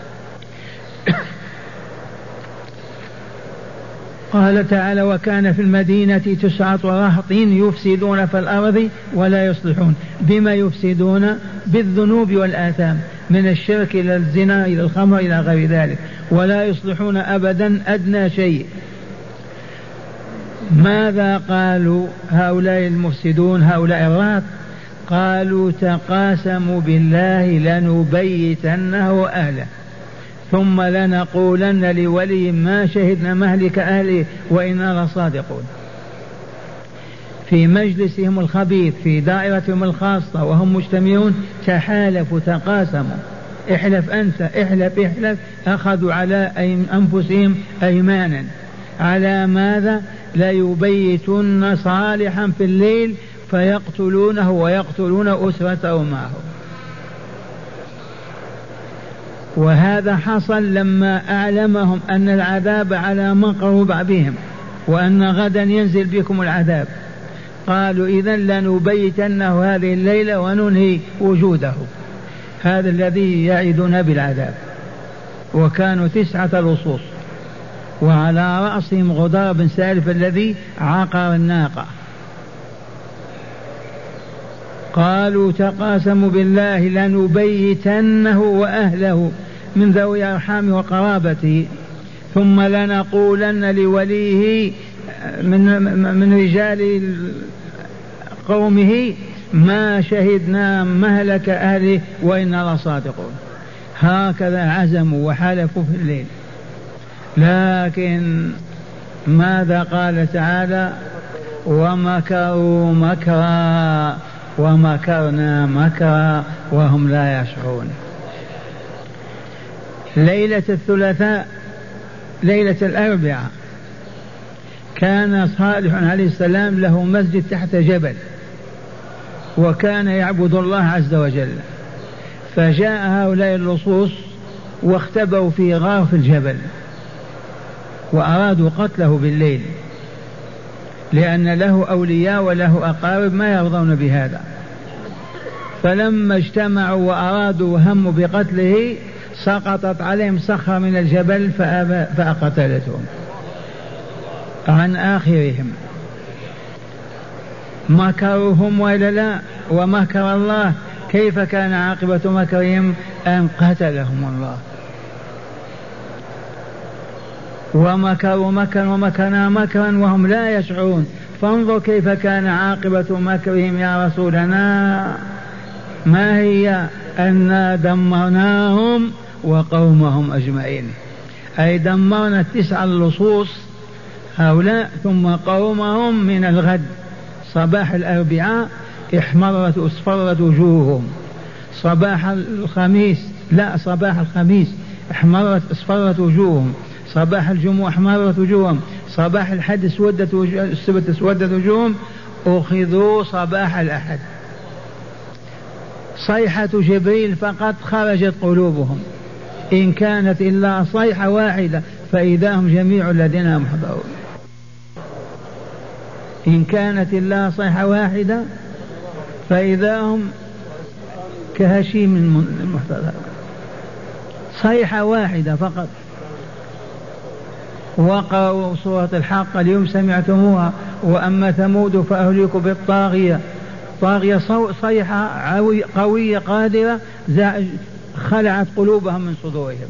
قال تعالى وكان في المدينة 9 رهط يفسدون في الأرض ولا يصلحون. بما يفسدون؟ بالذنوب والآثام، من الشرك إلى الزنا إلى الخمر إلى غير ذلك، ولا يصلحون أبدا أدنى شيء. ماذا قالوا هؤلاء المفسدون هؤلاء الرهط؟ قالوا تقاسموا بالله لنبيتنه أهله ثم لنقولن لولي ما شهدنا مهلك أهله وإنا لصادقون. في مجلسهم الخبيث في دائرتهم الخاصة وهم مجتمعون تحالفوا تقاسموا، احلف أنت احلف احلف، أخذوا على أنفسهم أيمانا. على ماذا؟ ليبيتن صالحا في الليل فيقتلونه ويقتلون أسرته معه. وهذا حصل لما أعلمهم أن العذاب على من قرب بهم وأن غدا ينزل بكم العذاب. قالوا إذن لنبيتنه هذه الليلة وننهي وجوده. هذا الذي يعدنا بالعذاب. وكانوا 9 لصوص، وعلى رأسهم غدار بن سالف الذي عقر الناقة. قالوا تقاسموا بالله لنبيتنه وأهله من ذوي أرحامه وقرابته ثم لنقولن لوليه من رجال قومه ما شهدنا مهلك أهله وإنا لصادقون. هكذا عزموا وحلفوا في الليل. لكن ماذا قال تعالى؟ ومكروا مكرا ومكرنا مكرا وهم لا يشعرون. ليلة الثلاثاء ليلة الأربعاء كان صالح عليه السلام له مسجد تحت جبل، وكان يعبد الله عز وجل، فجاء هؤلاء اللصوص واختبوا في غار في الجبل وأرادوا قتله بالليل، لأن له أولياء وله أقارب ما يرضون بهذا. فلما اجتمعوا وأرادوا وهموا بقتله سقطت عليهم صخرة من الجبل فقتلتهم عن آخرهم. مكرهم وإلا لا؟ ومكر الله. كيف كان عاقبة مكرهم؟ أن قتلهم الله. ومكروا مكرا ومكرنا مكرا وهم لا يشعرون. فانظر كيف كان عاقبة مكرهم يا رسولنا. ما هي؟ أنا دمرناهم وقومهم أجمعين، أي دمرنا 9 اللصوص هؤلاء ثم قومهم من الغد. صباح الأربعاء احمرت اصفرت وجوههم، صباح الخميس احمرت اصفرت وجوههم، صباح الجمعة احمرت وجوههم، صباح الحد السبت اسودت وجوههم، أخذوا صباح الأحد. صيحة جبريل فقط خرجت قلوبهم، إن كانت إلا صيحة واحدة فإذا هم جميع الذين هم حضرون. إن كانت إلا صيحة واحدة فإذا هم كهشيم المحتضر. صيحة واحدة فقط. وقرأوا سورة الحق اليوم سمعتموها. وأما ثمود فأهلكوا بالطاغية. طاغية صيحة قوية قادرة خلعت قلوبهم من صدورهم.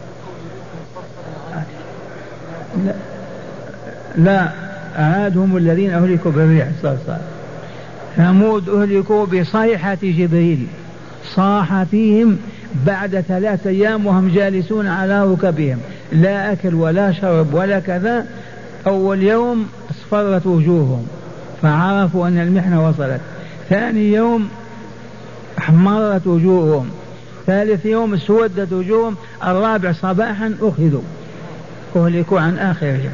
لا عاد هم الذين أهلكوا بالريح الصرصار. ثمود أهلكوا بصيحة جبريل، صاح فيهم بعد 3 أيام وهم جالسون على ركبهم، لا أكل ولا شرب ولا كذا. أول يوم اصفرت وجوههم فعرفوا أن المحنة وصلت، ثاني يوم احمرت وجوههم، ثالث يوم اسودت وجوههم، الرابع صباحا أهلكوا عن آخرهم.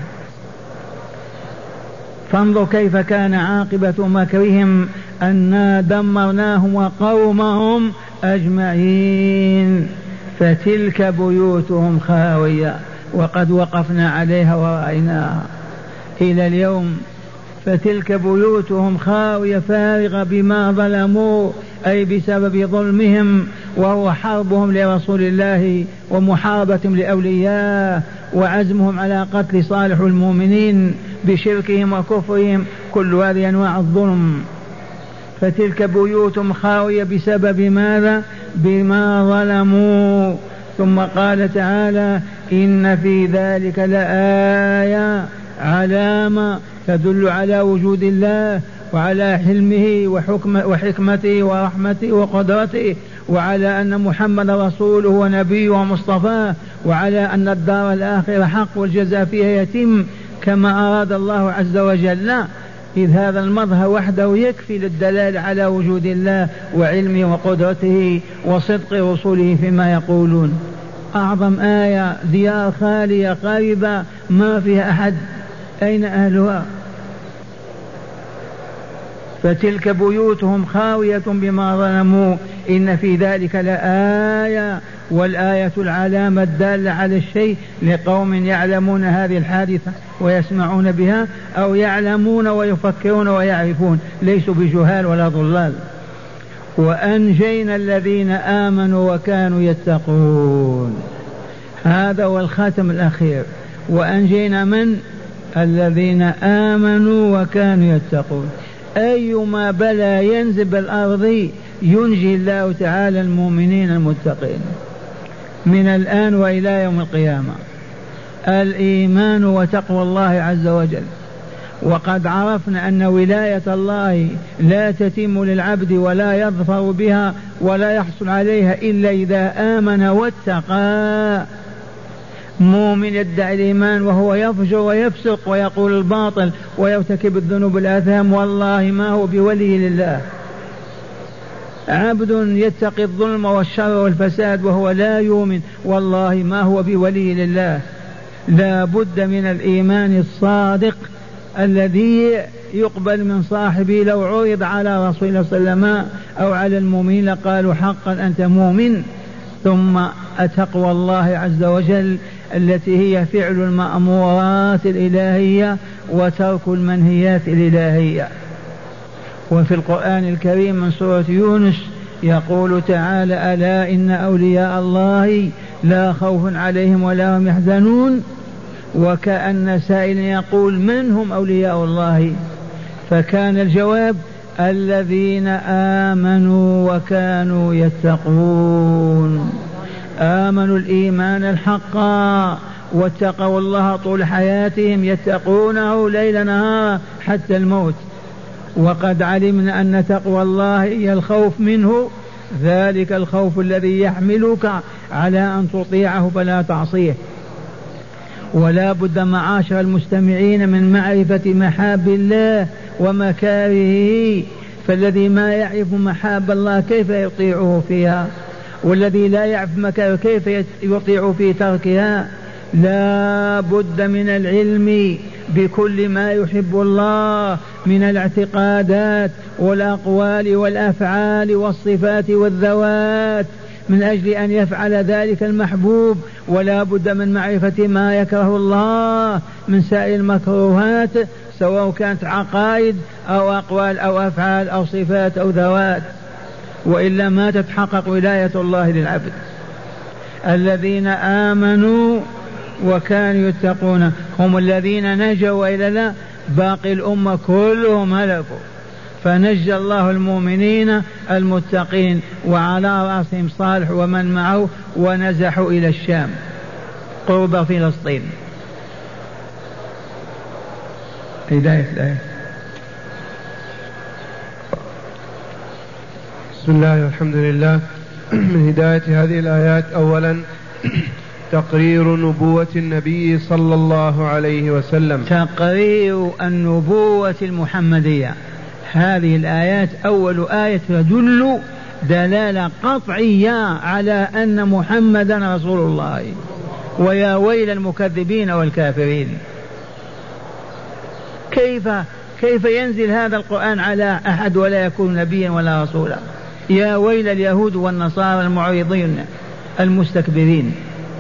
فانظر كيف كان عاقبة مكرهم أنا دمرناهم وقومهم أجمعين. فتلك بيوتهم خاوية، وقد وقفنا عليها ورأيناها إلى اليوم. فتلك بيوتهم خاوية فارغة بما ظلموا، أي بسبب ظلمهم وهو حربهم لرسول الله ومحاربتهم لأولياء وعزمهم على قتل صالح المؤمنين بشركهم وكفرهم، كل هذه أنواع الظلم. فتلك بيوتهم خاوية بسبب ماذا؟ بما ظلموا. ثم قال تعالى إن في ذلك لآية، علامة تدل على وجود الله وعلى حلمه وحكمته ورحمته وقدرته، وعلى أن محمد رسوله ونبيه ومصطفاه، وعلى أن الدار الآخرة حق والجزاء فيها يتم كما أراد الله عز وجل. إذ هذا المظهر وحده يكفي للدلال على وجود الله وعلمه وقدرته وصدق رسوله فيما يقولون. أعظم آية، ديار خالية خاربة ما فيها أحد، أين أهلها؟ فتلك بيوتهم خاوية بما ظلموا إن في ذلك لآية. والآية العلامة الدالة على الشيء لقوم يعلمون هذه الحادثة ويسمعون بها، أو يعلمون ويفكرون ويعرفون، ليسوا بجهال ولا ضلال. وأنجينا الذين آمنوا وكانوا يتقون. هذا هو الخاتم الأخير. وأنجينا من؟ الذين آمنوا وكانوا يتقون. أيما بلا ينزل بالأرض ينجي الله تعالى المؤمنين المتقين من الآن وإلى يوم القيامة. الإيمان وتقوى الله عز وجل وقد عرفنا أن ولاية الله لا تتم للعبد ولا يظفر بها ولا يحصل عليها إلا إذا آمن واتقى. مؤمن يدعي الإيمان وهو يفجر ويفسق ويقول الباطل ويرتكب الذنوب الآثام، والله ما هو بولي لله. عبد يتقي الظلم والشر والفساد وهو لا يؤمن، والله ما هو بولي لله. لا بد من الإيمان الصادق الذي يقبل من صاحبه. لو عرض على رسول الله صلى الله عليه وسلم أو على المؤمنين قالوا حقا أنت مؤمن. ثم تقوى الله عز وجل التي هي فعل المأمورات الإلهية وترك المنهيات الإلهية. وفي القرآن الكريم من سورة يونس يقول تعالى: ألا إن أولياء الله لا خوف عليهم ولا هم يحزنون. وكأن سائلا يقول: من هم أولياء الله؟ فكان الجواب: الذين آمنوا وكانوا يتقون. آمنوا الإيمان الحق واتقوا الله طول حياتهم، يتقونه ليل نهار حتى الموت. وقد علمنا أن تقوى الله هي الخوف منه، ذلك الخوف الذي يحملك على أن تطيعه فلا تعصيه. ولا بد معاشر المستمعين من معرفة محاب الله ومكارهه، فالذي ما يعرف محاب الله كيف يطيعه فيها، والذي لا يعرف مكاره كيف يطيع في تركها. لا بد من العلم بكل ما يحب الله من الاعتقادات والأقوال والأفعال والصفات والذوات من أجل أن يفعل ذلك المحبوب. ولا بد من معرفة ما يكره الله من سائر المكروهات، سواء كانت عقائد أو أقوال أو أفعال أو صفات أو ذوات، وإلا ما تتحقق ولاية الله للعبد. الذين آمنوا وكانوا يتقون هم الذين نجوا، وإلا لا باقي الأمة كلهم هلكوا. فنجى الله المؤمنين المتقين وعلى رأسهم صالح ومن معه، ونزحوا إلى الشام قرب فلسطين. هداية الآية. بسم الله والحمد لله. من هداية هذه الآيات أولا تقرير نبوة النبي صلى الله عليه وسلم، تقرير النبوة المحمدية. هذه الآيات أول آية تدل دلالة قطعية على أن محمدا رسول الله. ويا ويل المكذبين والكافرين، كيف ينزل هذا القرآن على أحد ولا يكون نبيا ولا رسولا؟ يا ويل اليهود والنصارى المعرضين المستكبرين.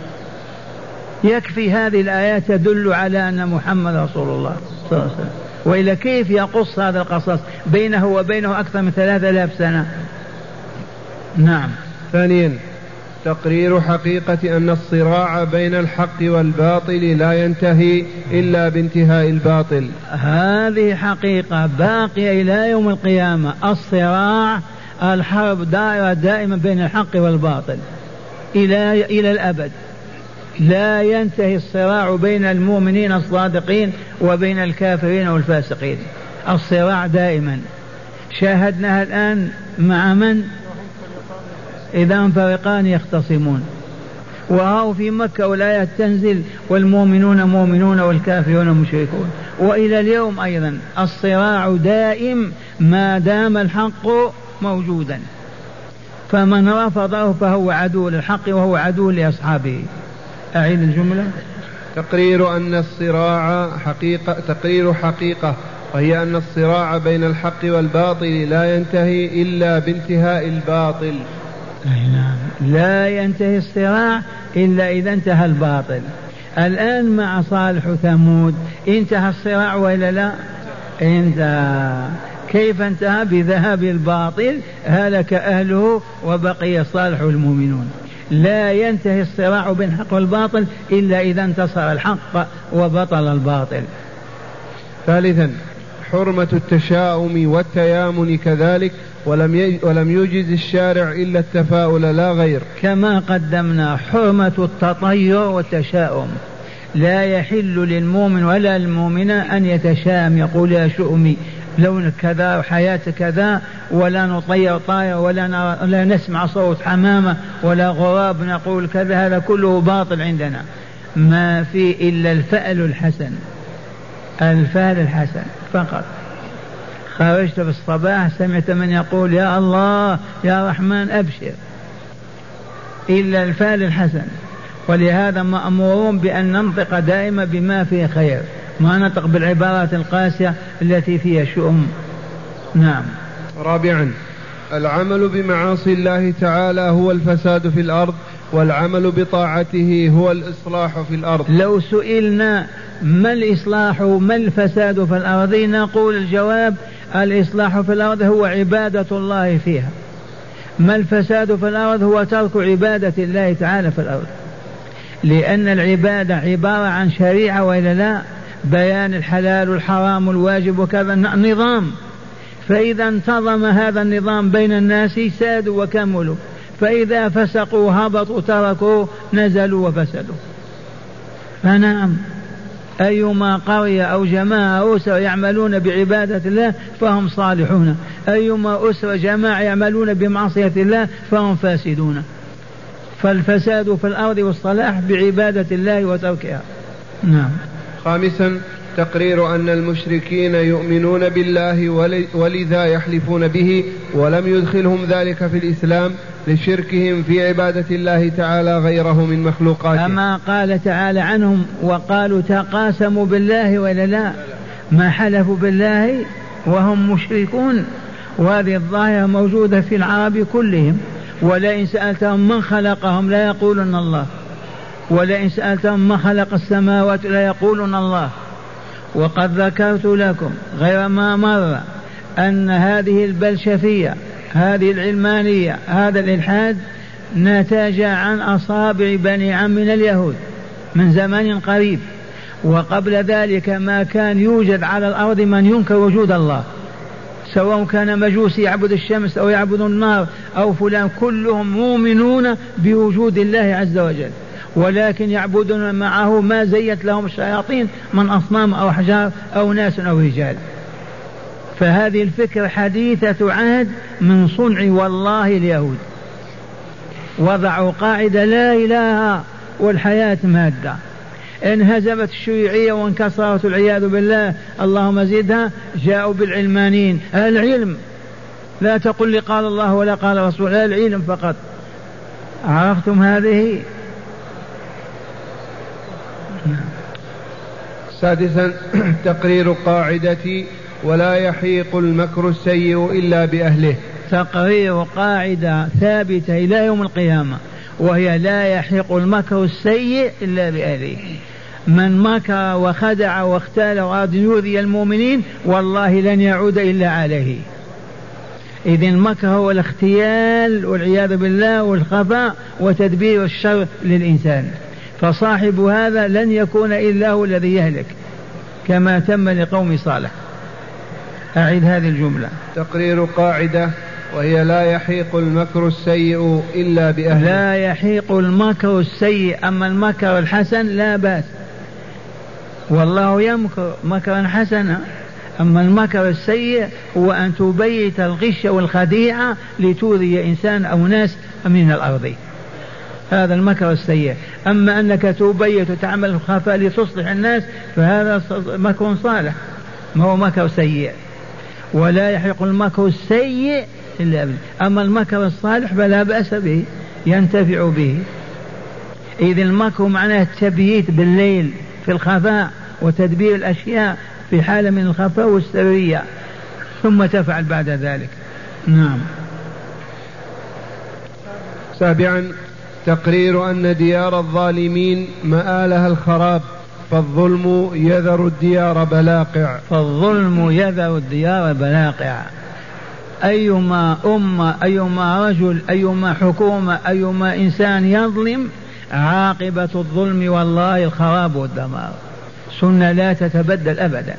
يكفي هذه الآيات تدل على أن محمد رسول الله صلى الله عليه وسلم، وإلا كيف يقص هذا القصص بينه وبينه أكثر من 3000 سنة؟ نعم. ثانيا تقرير حقيقة أن الصراع بين الحق والباطل لا ينتهي إلا بانتهاء الباطل. هذه حقيقة باقية إلى يوم القيامة. الصراع الحرب دائرة دائما بين الحق والباطل إلى الأبد. لا ينتهي الصراع بين المؤمنين الصادقين وبين الكافرين والفاسقين. الصراع دائما. شاهدناها الآن مع من؟ إذا هم فريقان يختصمون، وهو في مكة والآيات تنزل والمؤمنون مؤمنون والكافرون مشركون. وإلى اليوم أيضا الصراع دائم ما دام الحق موجودا، فمن رفضه فهو عدو للحق وهو عدو لأصحابه. أعيد الجملة. تقرير أن الصراع تقرير حقيقة، وهي أن الصراع بين الحق والباطل لا ينتهي إلا بانتهاء الباطل. لا ينتهي الصراع إلا إذا انتهى الباطل. الآن مع صالح وثمود انتهى الصراع وإلا لا؟ انتهى. كيف انتهى؟ بذهاب الباطل، هلك أهله وبقي صالح المؤمنون. لا ينتهي الصراع بين الحق والباطل إلا إذا انتصر الحق وبطل الباطل. ثالثا حرمة التشاؤم والتيامن كذلك، ولم يجز الشارع إلا التفاؤل لا غير. كما قدمنا حرمة التطير والتشاؤم، لا يحل للمؤمن ولا للمؤمنة أن يتشام يقول يا شؤمي لون كذا وحياة كذا، ولا نطير طائر ولا نسمع صوت حمامة ولا غراب نقول كذا، هذا كله باطل عندنا. ما في إلا الفأل الحسن، الفأل الحسن فقط. خرجت في الصباح سمعت من يقول يا الله يا رحمن أبشر، إلا الفأل الحسن. ولهذا مأمورون بأن ننطق دائما بما فيه خير، ما نطق بالعبارات القاسية التي فيها شؤم. نعم. رابعا، العمل بمعاصي الله تعالى هو الفساد في الأرض، والعمل بطاعته هو الإصلاح في الأرض. لو سئلنا ما الإصلاح ما الفساد في الأرض نقول الجواب الإصلاح في الأرض هو عبادة الله فيها، ما الفساد في الأرض هو ترك عبادة الله تعالى في الأرض، لأن العبادة عبارة عن شريعة وإلا لا، بيان الحلال والحرام والواجب وكذا نظام، فإذا انتظم هذا النظام بين الناس سادوا وكملوا، فإذا فسقوا هبطوا تركوا نزلوا وفسدوا. فنعم أيما قرية أو جماعة أو أسرة يعملون بعبادة الله فهم صالحون، أيما أسرة جماعة يعملون بمعصية الله فهم فاسدون. فالفساد في الأرض والصلاح بعبادة الله وتركها. نعم. خامسا، تقرير أن المشركين يؤمنون بالله ولذا يحلفون به، ولم يدخلهم ذلك في الإسلام لشركهم في عبادة الله تعالى غيره من مخلوقاته. أما قال تعالى عنهم وقالوا تقاسموا بالله ولا لا، ما حلفوا بالله وهم مشركون، وهذه الظاهرة موجودة في العرب كلهم. ولئن سألتهم من خلقهم لا يقولون الله، ولئن سألتهم من خلق السماوات لا يقولون الله. وقد ذكرت لكم غير ما مر أن هذه البلشفية هذه العلمانية هذا الإلحاد نتاج عن أصابع بني عمنا اليهود من زمان قريب، وقبل ذلك ما كان يوجد على الأرض من ينكر وجود الله، سواء كان مجوسي يعبد الشمس أو يعبد النار أو فلان، كلهم مؤمنون بوجود الله عز وجل، ولكن يعبدون معه ما زيت لهم الشياطين من أصنام أو أحجار أو ناس أو رجال. فهذه الفكرة حديثة عهد من صنع والله اليهود، وضعوا قاعدة لا إله والحياة مادة، انهزمت الشيوعية وانكسرت العياذ بالله اللهم زدها، جاءوا بالعلمانيين، العلم لا تقل لي قال الله ولا قال رسول، العلم فقط. عرفتم هذه؟ سادسا، تقرير قاعدة ولا يحيق المكر السيء إلا بأهله. تقرير قاعدة ثابتة إلى يوم القيامة، وهي لا يحيق المكر السيء إلا بأهله. من مكر وخدع واختال وأراد يؤذي المؤمنين والله لن يعود إلا عليه. إذن المكر هو الاختيال والعياذ بالله والخفاء وتدبير الشر للإنسان، فصاحب هذا لن يكون إلا هو الذي يهلك كما تم لقوم صالح. أعيد هذه الجملة. تقرير قاعدة وهي لا يحيق المكر السيء إلا بأهله. لا يحيق المكر السيء، أما المكر الحسن لا بأس، والله يمكر مكرا حسنا. أما المكر السيء هو أن تبيت الغش والخديعة لتؤذي إنسان أو ناس من الأرض، هذا المكر السيء. أما أنك تبيت وتعمل الخفاء لتصلح الناس فهذا مكر صالح، ما هو مكر سيء. ولا يحيق المكر السيء إلا به، أما المكر الصالح فلا بأس به ينتفع به. إذن المكر معناه التبييت بالليل في الخفاء وتدبير الأشياء في حالة من الخفاء والسرية ثم تفعل بعد ذلك. نعم. سابعا، تقرير أن ديار الظالمين مآلها الخراب، فالظلم يذر الديار بلاقع. فالظلم يذر الديار بلاقع. أيما أمة أيما رجل أيما حكومة أيما إنسان يظلم عاقبة الظلم والله الخراب والدمار، سنة لا تتبدل أبدا.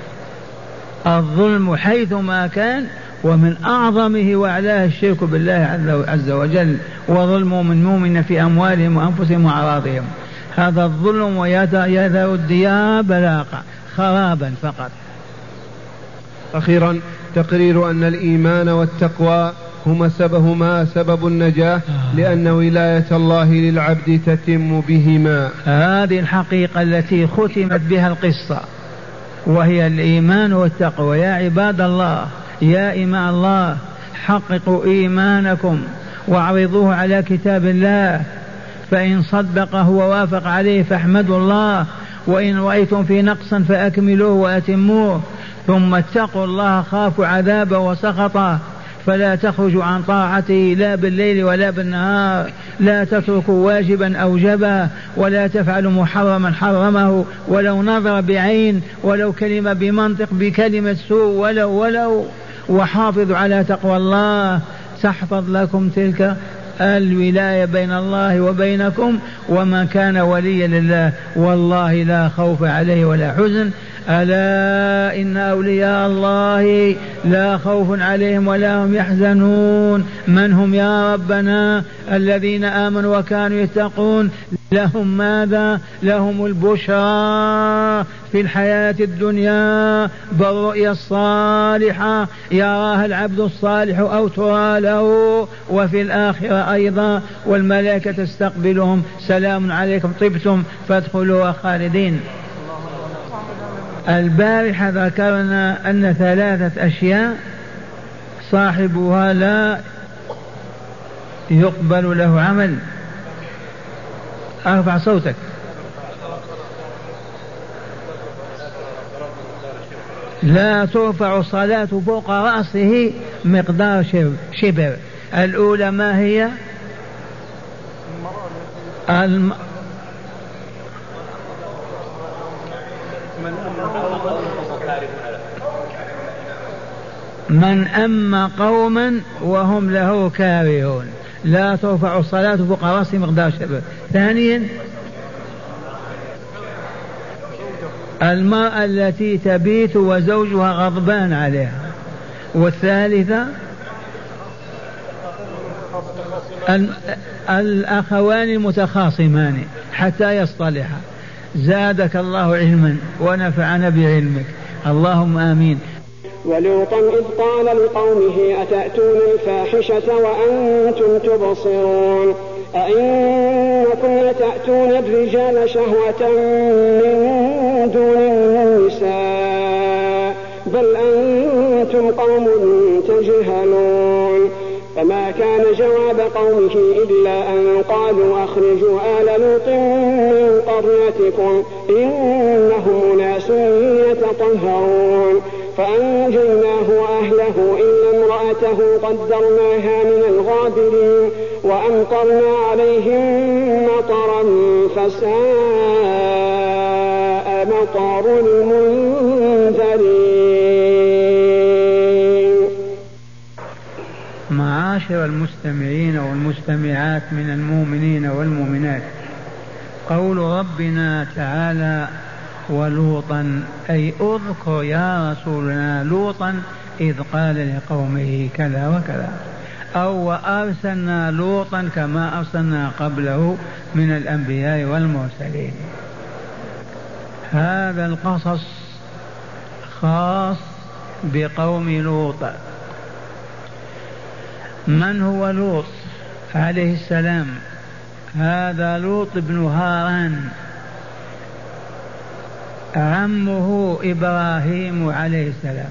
الظلم حيثما كان، ومن أعظمه وأعلاه الشرك بالله عز وجل، وظلم من مؤمن في أموالهم وأنفسهم وأعراضهم. هذا الظلم ويذر الديار بلاقا خرابا فقط. أخيرا تقرير أن الإيمان والتقوى هما سبب النجاة، لأن ولاية الله للعبد تتم بهما. هذه الحقيقة التي ختمت بها القصة، وهي الإيمان والتقوى. يا عباد الله، يا إماء الله، حققوا إيمانكم واعرضوه على كتاب الله، فإن صدقه ووافق عليه فاحمدوا الله، وإن رأيتم في نقصا فأكملوه وأتموه، ثم اتقوا الله خافوا عذابه وسخطه، فلا تخرجوا عن طاعته لا بالليل ولا بالنهار، لا تتركوا واجبا أوجبه، ولا تفعلوا محرما حرمه، ولو نظر بعين، ولو كلمة بمنطق بكلمة سوء، ولو وحافظوا على تقوى الله تحفظ لكم تلك الولاية بين الله وبينكم. ومن كان وليا لله والله لا خوف عليه ولا حزن. ألا إن أولياء الله لا خوف عليهم ولا هم يحزنون. من هم يا ربنا؟ الذين آمنوا وكانوا يتقون، لهم ماذا؟ لهم البشرى في الحياة الدنيا بالرؤيا الصالحة يراها العبد الصالح أو ترى له، وفي الآخرة أيضا والملائكة تستقبلهم سلام عليكم طبتم فادخلوا خالدين. البارحة ذكرنا أن 3 أشياء صاحبها لا يقبل له عمل. ارفع صوتك. لا ترفع صلاة فوق رأسه مقدار شبر. الأولى ما هي؟ من أما قوما وهم له كارهون، لا ترفع الصلاة فوق رأسه مقدار شبر. ثانيا المرأة التي تبيت وزوجها غضبان عليها. والثالثة الأخوان المتخاصمان حتى يصطلحا. زادك الله علما ونفعنا بعلمك، اللهم آمين. ولوطا إذ قال لقومه أتأتون الفاحشة وأنتم تبصرون أئنكم لتأتون الرجال شهوة من دون النساء بل أنتم قوم تجهلون. فما كان جواب قومه إلا أن قالوا أخرجوا آل لوط من قريتكم إنهم أناس يتطهرون. فأنجيناه وأهله إلا امرأته قدرناها من الغابرين وأمطرنا عليهم مطرا فساء مطر المنذرين. معاشر المستمعين والمستمعات من المؤمنين والمؤمنات، قول ربنا تعالى ولوطا أي اذكر يا رسولنا لوطا إذ قال لقومه كذا وكذا، أو وأرسلنا لوطا كما أرسلنا قبله من الأنبياء والمرسلين. هذا القصص خاص بقوم لوط. من هو لوط عليه السلام؟ هذا لوط بن هاران، عمه إبراهيم عليه السلام.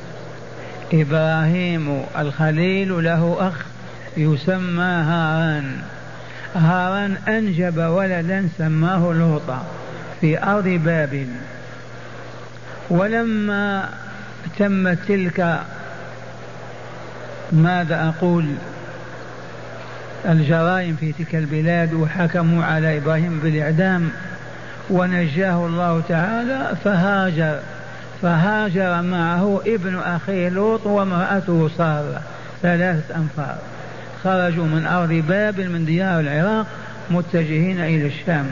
إبراهيم الخليل له أخ يسمى هاران. هاران أنجب ولدا سماه لوطا في أرض بابل. ولما تمت تلك ماذا أقول الجرائم في تلك البلاد وحكموا على إبراهيم بالإعدام ونجاه الله تعالى فهاجر معه ابن أخيه لوط وامرأته سارة 3 أنفار. خرجوا من أرض بابل من ديار العراق متجهين إلى الشام.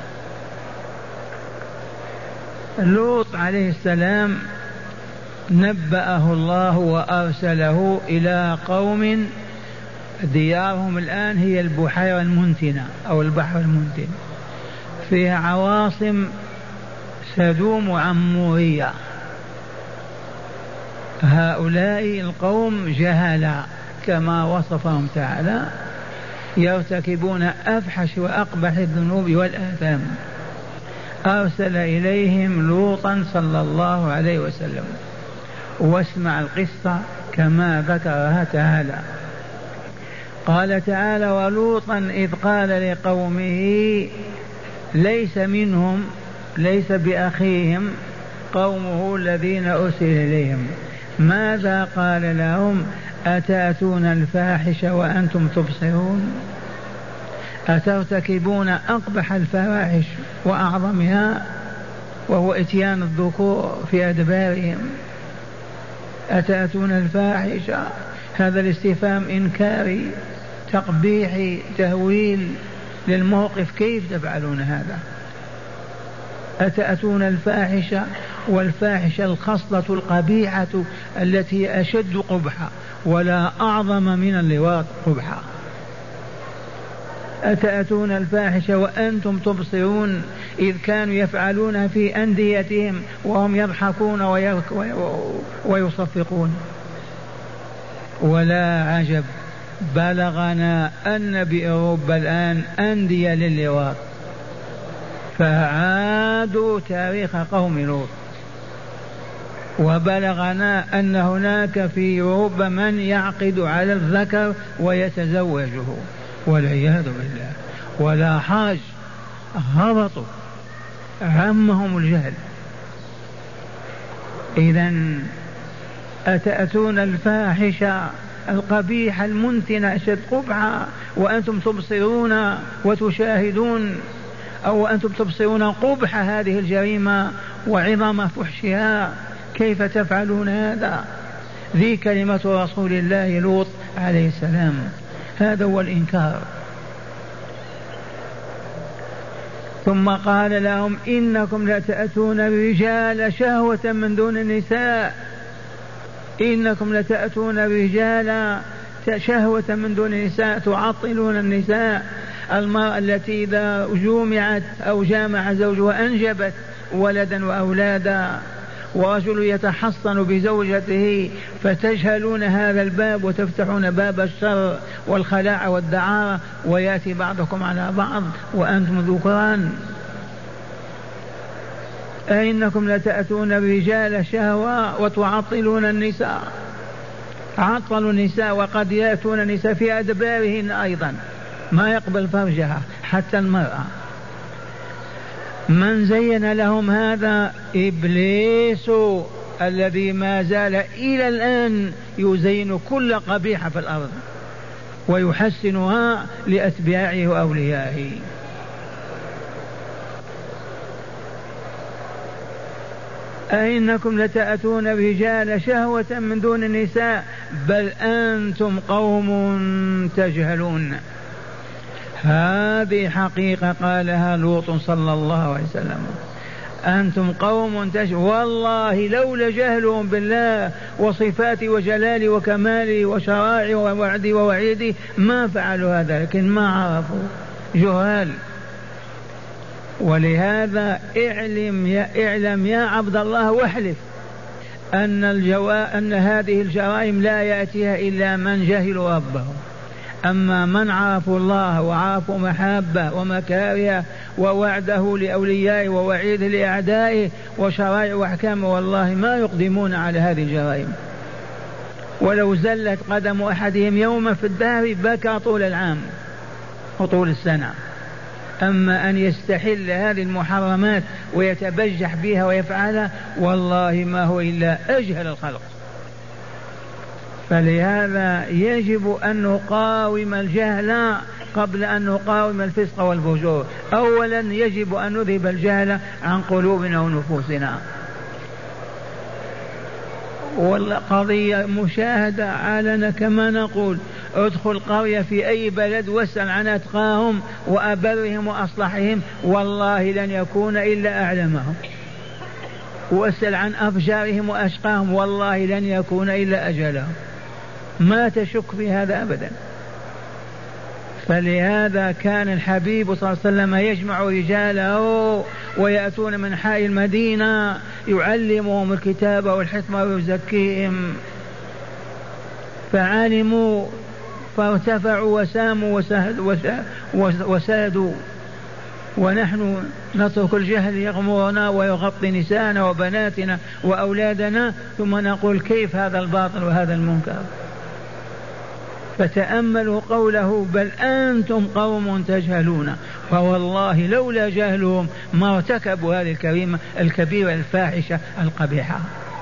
لوط عليه السلام نبأه الله وأرسله إلى قوم ديارهم الآن هي البحيرة المنتنة أو البحر المنتن. فيها عواصم سدوم وعمورية. هؤلاء القوم جهلا كما وصفهم تعالى، يرتكبون أفحش وأقبح الذنوب والآثام. أرسل إليهم لوطا صلى الله عليه وسلم، واسمع القصة كما ذكرها تعالى. قال تعالى: ولوطا إذ قال لقومه، ليس منهم، ليس بأخيهم قومه الذين أرسل إليهم، ماذا قال لهم؟ أتأتون الفاحش وأنتم تبصرون؟ أترتكبون أقبح الفواحش وأعظمها وهو إتيان الذكور في أدبارهم؟ أتأتون الفاحشة، هذا الاستفهام إنكاري تقبيحي تهويل للموقف، كيف تفعلون هذا؟ أتأتون الفاحشة، والفاحشة الخصلة القبيحة التي أشد قبحا ولا أعظم من اللواط قبحا. أتأتون الفاحشة وأنتم تبصرون، إذ كانوا يفعلون في أنديتهم وهم يضحكون ويصفقون. ولا عجب بلغنا أن بأوروبا الآن أندية للواط، فعادوا تاريخ قوم لوط. وبلغنا أن هناك في أوروبا من يعقد على الذكر ويتزوجه والعياذ بالله، ولا حرج، هبطوا، عمهم الجهل. إذن أتأتون الفاحشة القبيحة المنتنة أشد قبحا وأنتم تبصرون وتشاهدون، أو أنتم تبصرون قبح هذه الجريمة وعظم فحشها، كيف تفعلون هذا؟ ذي كلمة رسول الله لوط عليه السلام، هذا هو الإنكار. ثم قال لهم: إنكم لتأتون الرجال شهوة من دون النساء، إنكم لتأتون الرجال شهوة من دون النساء، تعطلون النساء. المرأة التي إذا جومعت أو جامع زوجها أنجبت ولدا وأولادا، ورجل يتحصن بزوجته، فتجهلون هذا الباب وتفتحون باب الشر والخلاع والدعارة، ويأتي بعضكم على بعض وأنتم ذكران. أئنكم لتأتون الرجال شهوة وتعطلون النساء. عطلوا النساء، وقد يأتون النساء في أدبارهن أيضا، ما يقبل فرجها حتى المرأة. من زين لهم هذا؟ إبليس، الذي ما زال إلى الآن يزين كل قبيحة في الأرض ويحسنها لأتباعه وأوليائه. أئنكم لتأتون الرجال شهوة من دون النساء بل أنتم قوم تجهلون. هذه حقيقة قالها لوط صلى الله عليه وسلم، أنتم قوم والله لولا جهلهم بالله وصفاته وجلاله وكماله وشرائعه ووعده ووعيده ما فعلوا هذا، لكن ما عرفوا، جهال. ولهذا اعلم يا عبد الله واحلف أن هذه الجرائم لا يأتيها إلا من جهلوا ربه. أما من عرفوا الله وعرفوا محابة ومكاره ووعده لأوليائه ووعيده لأعدائه وشرائع وأحكامه، والله ما يقدمون على هذه الجرائم. ولو زلت قدم أحدهم يوما في الدهر بكى طول العام وطول السنة. أما أن يستحل هذه المحرمات ويتبجح بها ويفعلها، والله ما هو إلا أجهل الخلق. فلهذا يجب أن نقاوم الجهل قبل أن نقاوم الفسق والفجور. أولا يجب أن نذهب الجهل عن قلوبنا ونفوسنا. والقضية مشاهدة علنا كما نقول، ادخل قرية في أي بلد واسأل عن أتقاهم وأبرهم وأصلحهم، والله لن يكون إلا أعلمهم. واسأل عن أفجارهم وأشقاهم، والله لن يكون إلا أجلهم. ما تشك في هذا أبدا. فلهذا كان الحبيب صلى الله عليه وسلم يجمع رجاله ويأتون من حي المدينة يعلمهم الكتاب والحكمة ويزكيهم، فعلموا فارتفعوا وساموا وسادوا. ونحن نترك الجهل يغمرنا ويغطي نساءنا وبناتنا وأولادنا، ثم نقول كيف هذا الباطل وهذا المنكر. فتأملوا قوله بل أنتم قوم تجهلون، فوالله لولا جهلهم ما ارتكبوا هذه الكبيرة الفاحشة القبيحة.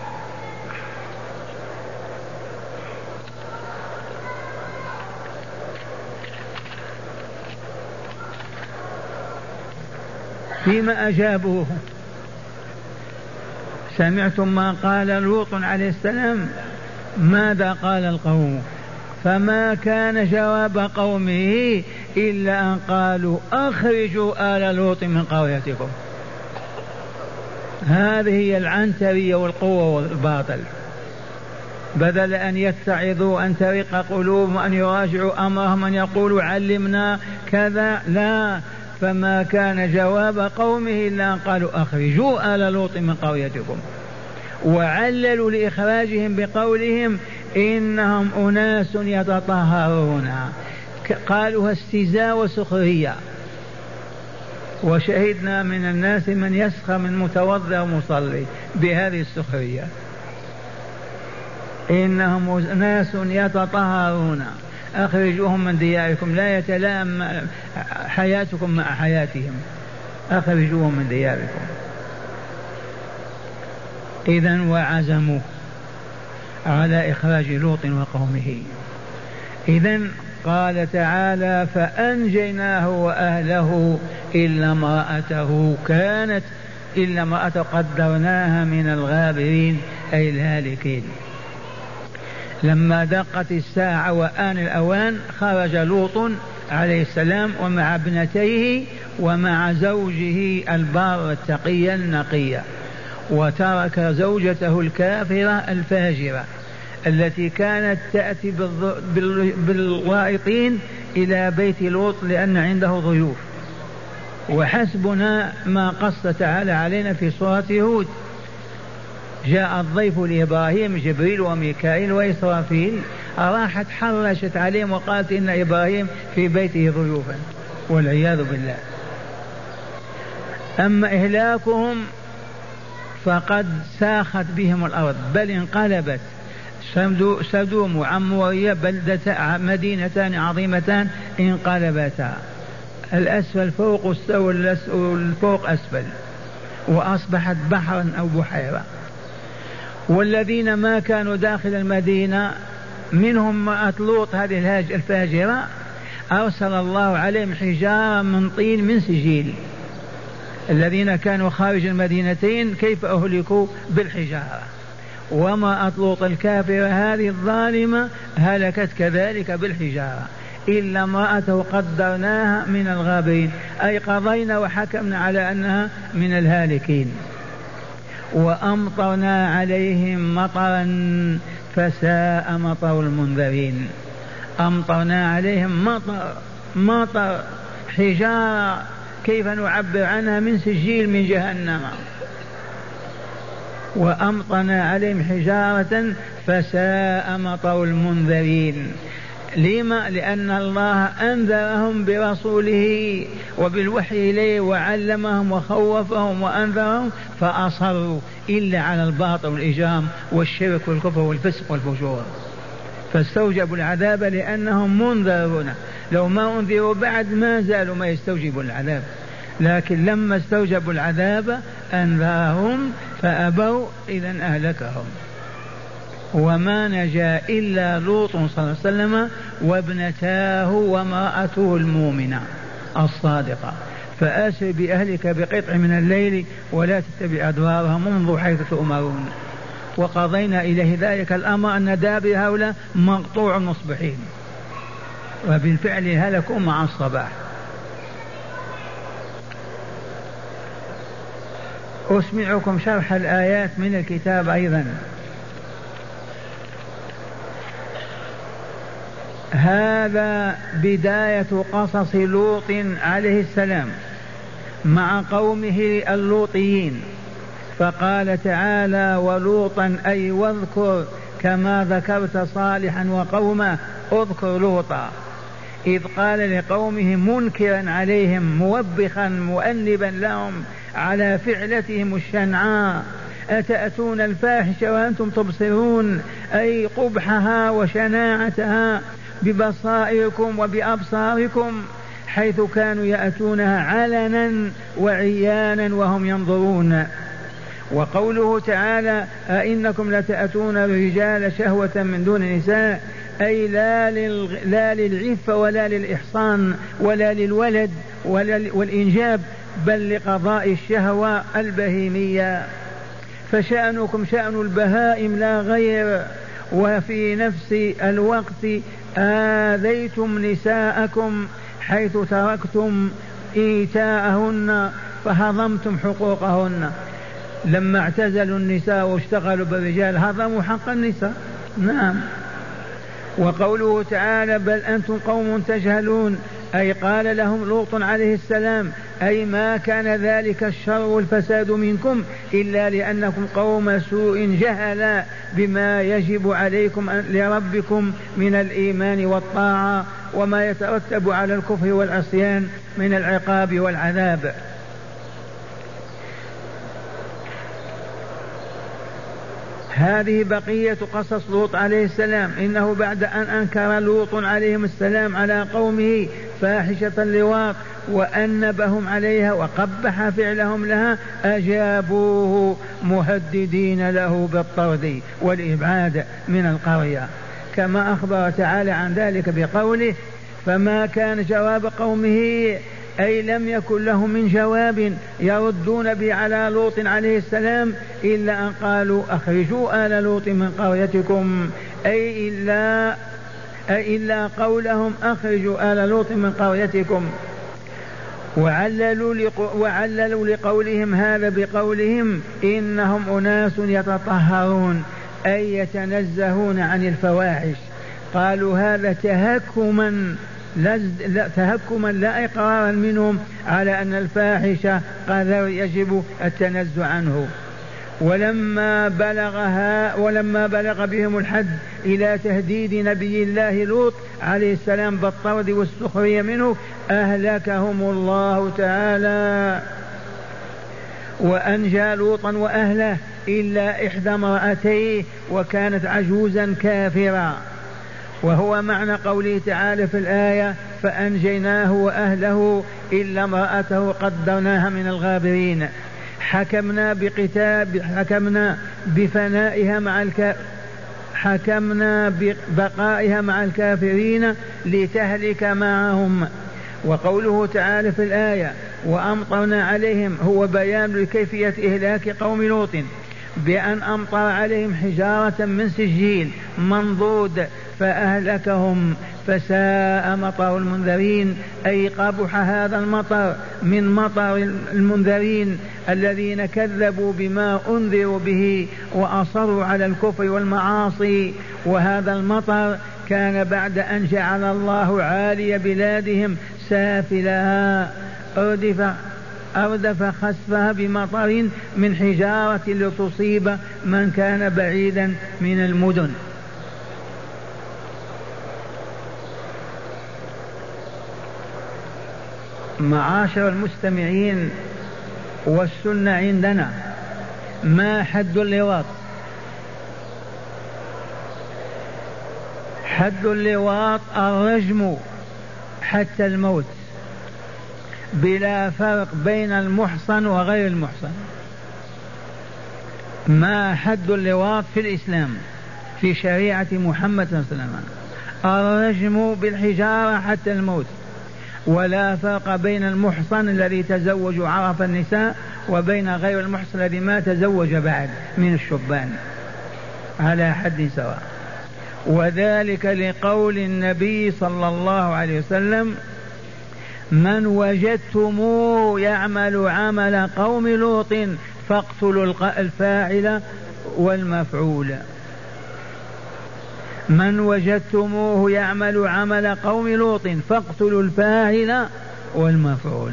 فيما أجابوه سمعتم ما قال لوط عليه السلام؟ ماذا قال القوم؟ فما كان جواب قومه إلا أن قالوا أخرجوا آل لوط من قريتكم. هذه هي العنترية والقوة والباطل. بدل أن يتعظوا أن ترق قلوبهم أن يراجعوا أمرهم أن يقولوا علمنا كذا، لا، فما كان جواب قومه إلا أن قالوا أخرجوا آل لوط من قريتكم. وعللوا لإخراجهم بقولهم إنهم أناس يتطهرون، قالوا استهزاء وسخرية. وشهدنا من الناس من يسخر من متوضئ ومصلي بهذه السخرية. إنهم أناس يتطهرون أخرجوهم من دياركم، لا يتلائم حياتكم مع حياتهم، أخرجوهم من دياركم. إذن وعزموا على إخراج لوط وقومه. إذن قال تعالى فأنجيناه وأهله إلا امرأته قدرناها من الغابرين أي الهالكين. لما دقت الساعة وآن الأوان خرج لوط عليه السلام ومع ابنتيه ومع زوجه البار التقي النقي، وترك زوجته الكافرة الفاجرة التي كانت تأتي بالغائطين إلى بيت لوط لأن عنده ضيوف. وحسبنا ما قص تعالى علينا في سورة هود، جاء الضيف لإبراهيم جبريل وميكائيل وإسرافيل، راحت حرشت عليهم وقالت إن إبراهيم في بيته ضيوفا والعياذ بالله. أما إهلاكهم فقد ساخت بهم الأرض، بل انقلبت. سدوم وعمورية مدينتان عظيمتان انقلبتا، الأسفل فوق والفوق أسفل، وأصبحت بحرا أو بحيرة. والذين ما كانوا داخل المدينة منهم امرأة لوط هذه الفاجرة أرسل الله عليهم حجارة من طين من سجيل. الذين كانوا خارج المدينتين كيف أهلكوا؟ بالحجارة. وامرأة لوط الكافرة هذه الظالمة هلكت كذلك بالحجارة، إلا امرأته قدرناها من الغابرين، أي قضينا وحكمنا على أنها من الهالكين. وأمطرنا عليهم مطرا فساء مطر المنذرين. أمطرنا عليهم مطر حجارة، كيف نعبر عنها؟ من سجيل من جهنم. وأمطرنا عليهم حجارة فساء مطر المنذرين. لما؟ لأن الله أنذرهم برسوله وبالوحي إليه وعلمهم وخوفهم وأنذرهم فأصروا إلا على الباطل والإجرام والشرك والكفر والفسق والفجور، فاستوجبوا العذاب لأنهم منذرون. لو ما أنذروا بعد ما زالوا ما يستوجبوا العذاب، لكن لما استوجبوا العذاب أنذرهم فأبوا إذن أهلكهم. وما نجا إلا لوط صلى الله عليه وسلم وابنتاه وامرأته المؤمنة الصادقة. فأسر بأهلك بقطع من الليل ولا تتبع أدبارهم وانظروا حيث تؤمرون. وقضينا إليه ذلك الأمر أن دابر هؤلاء مقطوع مصبحين، وبالفعل هلكوا مع الصباح. أسمعكم شرح الآيات من الكتاب أيضا. هذا بداية قصص لوط عليه السلام مع قومه اللوطيين. فقال تعالى: ولوطا أي واذكر كما ذكرت صالحا وقومه، اذكر لوطا إذ قال لقومه منكرا عليهم موبخا مؤنبا لهم على فعلتهم الشنعاء: أتأتون الفاحشة وأنتم تبصرون، أي قبحها وشناعتها ببصائركم وبأبصاركم، حيث كانوا يأتونها علنا وعيانا وهم ينظرون. وقوله تعالى: أئنكم لتأتون الرجال شهوة من دون النساء، أي لا للعفة ولا للإحصان ولا للولد والإنجاب، بل لقضاء الشهوة البهيمية. فشأنكم شأن البهائم لا غير. وفي نفس الوقت آذيتم نساءكم حيث تركتم إيتاءهن فهضمتم حقوقهن. لما اعتزلوا النساء واشتغلوا بالرجال هضموا حق النساء. نعم. وقوله تعالى: بل أنتم قوم تجهلون، أي قال لهم لوط عليه السلام: أي ما كان ذلك الشر والفساد منكم إلا لأنكم قوم سوء جهلا بما يجب عليكم لربكم من الإيمان والطاعة وما يترتب على الكفر والعصيان من العقاب والعذاب. هذه بقية قصص لوط عليه السلام. إنه بعد أن أنكر لوط عليه السلام على قومه فاحشة اللواط وأنبهم عليها وقبح فعلهم لها، أجابوه مهددين له بالطرد والإبعاد من القرية، كما أخبر تعالى عن ذلك بقوله: فما كان جواب قومه، أي لم يكن لهم من جواب يردون به على لوط عليه السلام إلا أن قالوا: أخرجوا آل لوط من قريتكم، أي إلا قولهم: أخرجوا آل لوط من قريتكم. وعللوا لقولهم هذا بقولهم: إنهم أناس يتطهرون، أي يتنزهون عن الفواحش. قالوا هذا تهكما لا إقرارا منهم على أن الفاحشة قدر يجب التنزه عنه. ولما بلغ بهم الحد إلى تهديد نبي الله لوط عليه السلام بالطرد والسخرية منه، أهلكهم الله تعالى وأنجى لوطا وأهله إلا إحدى امرأتيه، وكانت عجوزا كافرا. وهو معنى قوله تعالى في الآية: فأنجيناه وأهله إلا امرأته قدرناها من الغابرين. حكمنا ببقائها مع الكافرين لتهلك معهم. وقوله تعالى في الآية: وأمطرنا عليهم، هو بيان لكيفية إهلاك قوم لوط بأن أمطر عليهم حجارة من سجيل منضود فأهلكهم. فساء مطر المنذرين، أي قبح هذا المطر من مطر المنذرين الذين كذبوا بما أنذروا به وأصروا على الكفر والمعاصي. وهذا المطر كان بعد أن جعل الله عالي بلادهم سافلها أردف خسفها بمطر من حجارة لتصيب من كان بعيدا من المدن. معاشر المستمعين، والسنة عندنا ما حد اللواط؟ حد اللواط الرجم حتى الموت، بلا فرق بين المحصن وغير المحصن. ما حد اللواط في الإسلام في شريعة محمد صلى الله عليه وسلم؟ الرجم بالحجارة حتى الموت، ولا فرق بين المحصن الذي تزوج وعرف النساء وبين غير المحصن الذي ما تزوج بعد من الشبان، على حد سواء. وذلك لقول النبي صلى الله عليه وسلم: من وجدتموه يعمل عمل قوم لوط فاقتلوا الفاعل والمفعول. من وجدتموه يعمل عمل قوم لوط فاقتلوا الفاعل والمفعول.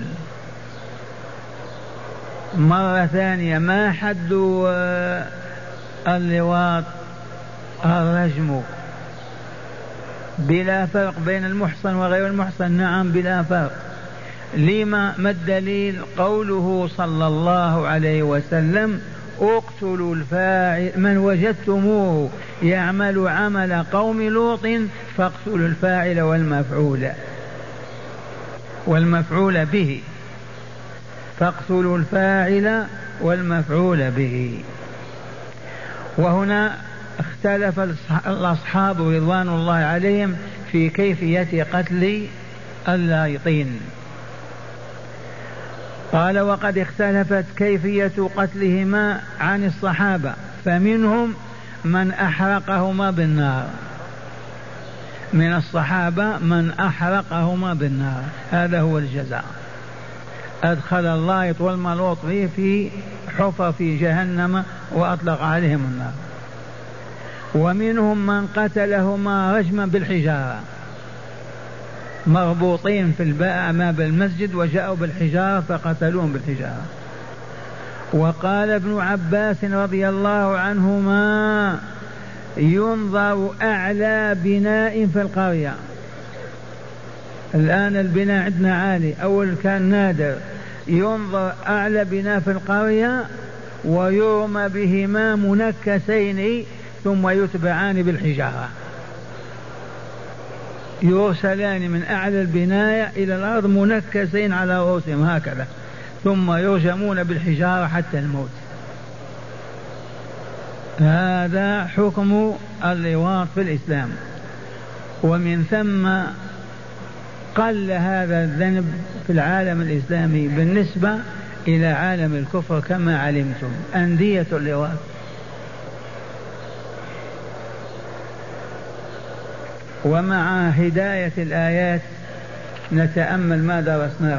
مرة ثانية، ما حد اللواط؟ الرجم بلا فرق بين المحصن وغير المحصن. نعم بلا فرق. لما؟ ما الدليل؟ قوله صلى الله عليه وسلم اقتلوا الفاعل، من وجدتموه يعمل عمل قوم لوط فاقتلوا الفاعل والمفعول به. فاقتلوا الفاعل والمفعول به. وهنا اختلف الأصحاب رضوان الله عليهم في كيفية قتل اللايطين. قال وقد اختلفت كيفية قتلهما عن الصحابة، فمنهم من أحرقهما بالنار، من الصحابة من أحرقهما بالنار، هذا هو الجزاء. أدخل اللايط والملوط في حفر في جهنم وأطلق عليهم النار. ومنهم من قتلهما رجما بالحجارة، مربوطين في الباء أمام المسجد وجاءوا بالحجارة فقتلوهم بالحجارة. وقال ابن عباس رضي الله عنهما ينظر أعلى بناء في القرية. الآن البناء عندنا عالي، أول كان نادر. ينظر أعلى بناء في القرية ويرمى بهما منكسين ثم يتبعان بالحجارة، يرسلان من أعلى البناية إلى الأرض منكسين على رؤوسهم هكذا، ثم يرجمون بالحجارة حتى الموت. هذا حكم اللواط في الإسلام. ومن ثم قل هذا الذنب في العالم الإسلامي بالنسبة إلى عالم الكفر كما علمتم، أندية اللواط. ومع هداية الآيات نتأمل ما درسناه.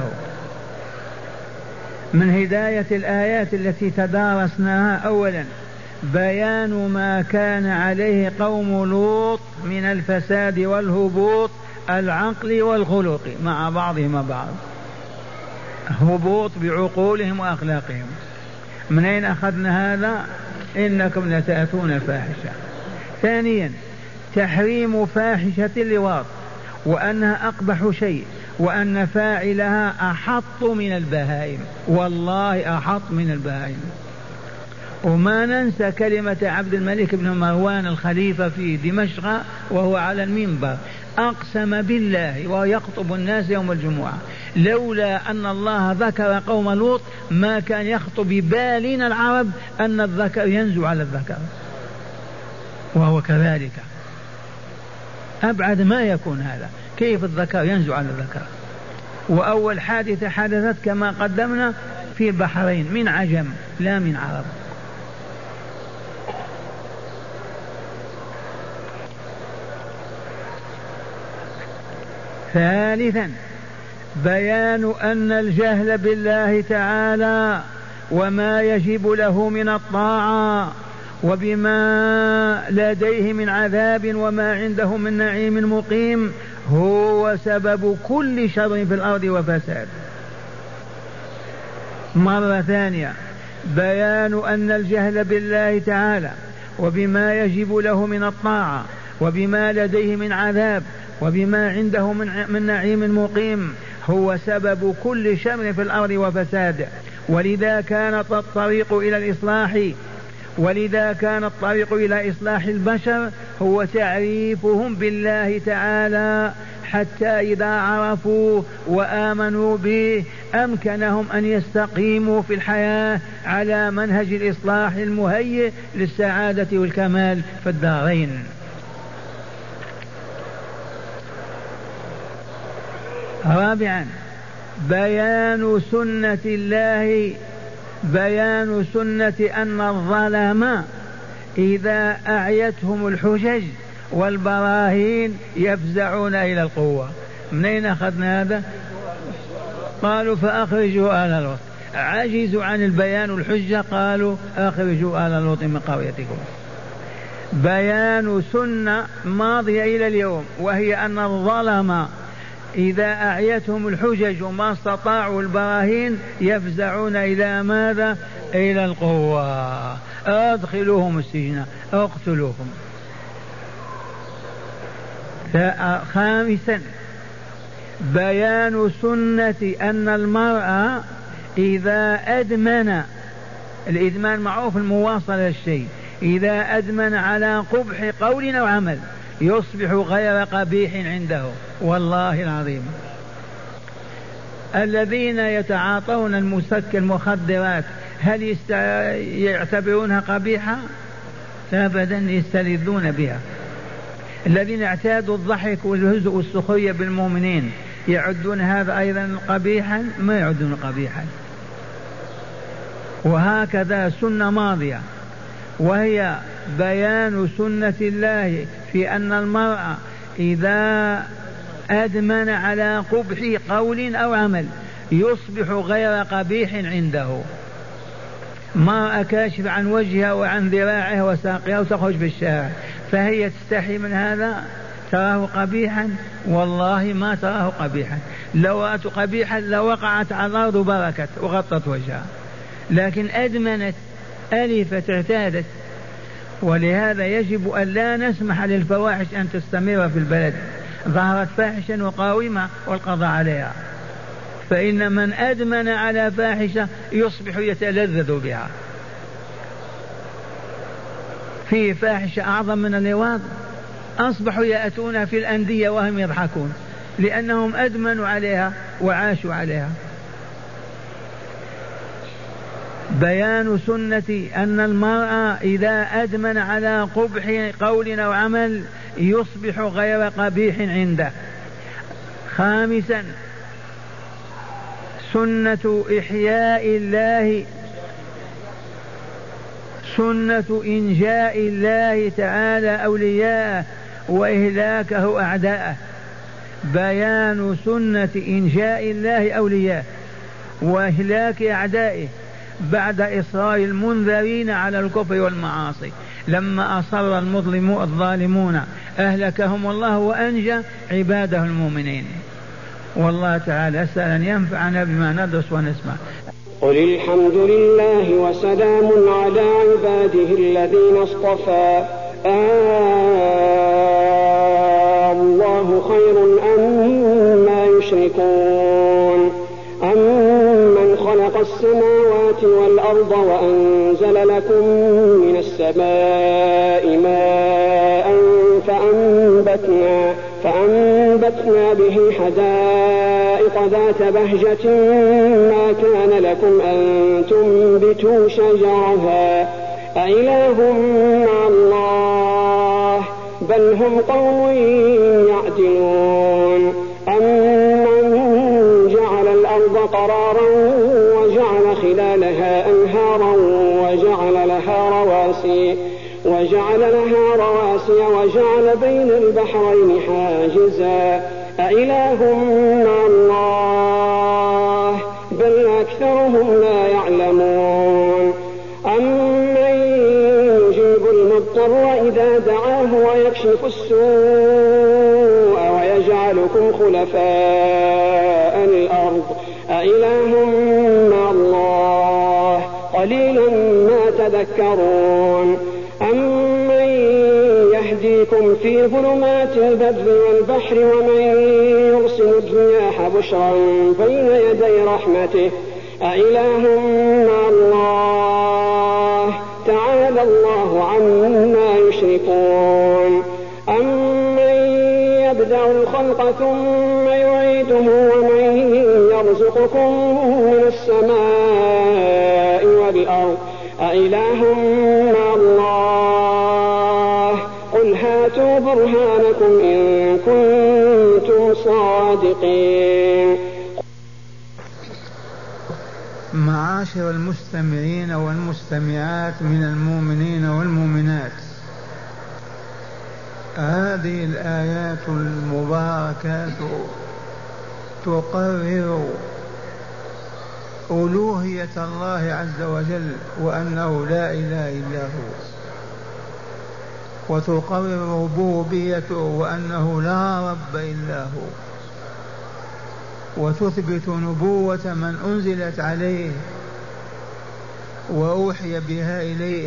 من هداية الآيات التي تدارسناها أولا بيان ما كان عليه قوم لوط من الفساد والهبوط العقلي والخلقي مع بعضهم بعض، هبوط بعقولهم وأخلاقهم. من أين أخذنا هذا؟ إنكم لتأتون الفاحشة. ثانيا تحريم فاحشة اللواط، وأنها أقبح شيء، وأن فاعلها أحط من البهائم، والله أحط من البهائم. وما ننسى كلمة عبد الملك بن مروان الخليفة في دمشق وهو على المنبر، أقسم بالله ويخطب الناس يوم الجمعة لولا أن الله ذكر قوم لوط ما كان يخطب ببالنا العرب أن الذكر ينزو على الذكر، وهو كذلك. أبعد ما يكون هذا، كيف الذكر ينزو على الذكر؟ وأول حادثة حدثت كما قدمنا في البحرين من عجم لا من عرب. ثالثا بيان أن الجهل بالله تعالى وما يجب له من الطاعة وبما لديه من عذاب وما عنده من نعيم مقيم هو سبب كل شر في الأرض وفساد. مرة ثانية بيان أن الجهل بالله تعالى وبما يجب له من الطاعة وبما لديه من عذاب وبما عنده من نعيم مقيم هو سبب كل شر في الأرض وفساد. ولذا كان الطريق إلى إصلاح البشر هو تعريفهم بالله تعالى، حتى إذا عرفوا وآمنوا به أمكنهم أن يستقيموا في الحياة على منهج الإصلاح المهيئ للسعادة والكمال في الدارين. رابعا بيان سنة الله، بيان سنة أن الظلماء إذا أعيتهم الحجج والبراهين يفزعون إلى القوة. من أين أخذنا هذا؟ قالوا فأخرجوا آل لوط، عجزوا عن البيان الحجة قالوا أخرجوا آل لوط من قريتكم. بيان سنة ماضية إلى اليوم، وهي أن الظلم إذا أعيتهم الحجج وما استطاعوا البراهين يفزعون إلى ماذا؟ إلى القوة. أدخلوهم السجن، اقتلوهم. خامسا بيان سنة أن المرأة إذا أدمن، الإدمان معروف المواصلة للشيء، إذا أدمن على قبح قول أو عمل يصبح غير قبيح عنده. والله العظيم الذين يتعاطون المخدرات هل يعتبرونها قبيحة؟ أبدا، يستلذون بها. الذين اعتادوا الضحك والهزء والسخرية بالمؤمنين يعدون هذا أيضا قبيحا؟ ما يعدون قبيحا. وهكذا سنة ماضية، وهي بيان سنة الله في أن المرأة إذا أدمن على قبح قول أو عمل يصبح غير قبيح عنده. مرأة كاشف عن وجهها وعن ذراعها وساقها وتخرج بالشارع، فهي تستحي من هذا؟ تراه قبيحا؟ والله ما تراه قبيحا. لو رأت قبيحا لوقعت على الأرض وبركت وغطت وجهها، لكن أدمنت، ألفت، اعتادت. ولهذا يجب أن لا نسمح للفواحش أن تستمر في البلد. ظهرت فاحشة وقاومة والقضاء عليها، فإن من أدمن على فاحشة يصبح يتلذذ بها. في فاحشة أعظم من اللواط؟ أصبحوا يأتون في الأندية وهم يضحكون لأنهم أدمنوا عليها وعاشوا عليها. بيان سنة أن المرأة إذا أدمن على قبح قول أو عمل يصبح غير قبيح عنده. خامسا سنة إحياء الله، سنة إنجاء الله تعالى أولياءه وإهلاكه أعداءه. بيان سنة إنجاء الله أولياءه وإهلاك أعدائه بعد إصرار المنذرين على الكفر والمعاصي. لما أصر الظالمون أهلكهم الله وأنجى عباده المؤمنين. والله تعالى أسأل أن ينفعنا بما ندرس ونسمع. قل الحمد لله وسلام على عباده الذين اصطفى الله خير أما يشركون أمن خلق السماوات والأرض وأنزل لكم من السماء ماء فأنبتنا به حدائق ذات بهجة ما كان لكم أن تنبتوا شجرها أإله مع الله بل هم قوم يعدلون أمن جعل الأرض قرارا وجعل خلالها أنهارا وجعل لها رواسي وجعل بين البحرين حاجزا أإله مع الله بل أكثرهم لا يعلمون أمن يجيب المضطر إذا دعاه ويكشف السوء ويجعلكم خلفاء الأرض أإله مع الله قليلا ما تذكرون أمن يهديكم في ظلمات البر والبحر ومن يرسل الرياح بشرا بين يدي رحمته أإله مع الله تعالى الله عما يشركون أمن يبدأ الخلق ثم يعيده ومن يرزقكم من السماء والأرض أإله مع الله قل هاتوا برهانكم إن كنتم صادقين. معاشر المستمعين والمستمعات من المؤمنين والمؤمنات، هذه الآيات المباركات تقرر ألوهية الله عز وجل وأنه لا إله إلا هو. وتقرر ربوبيته وأنه لا رب إلا هو، وتثبت نبوة من أنزلت عليه وأوحي بها إليه،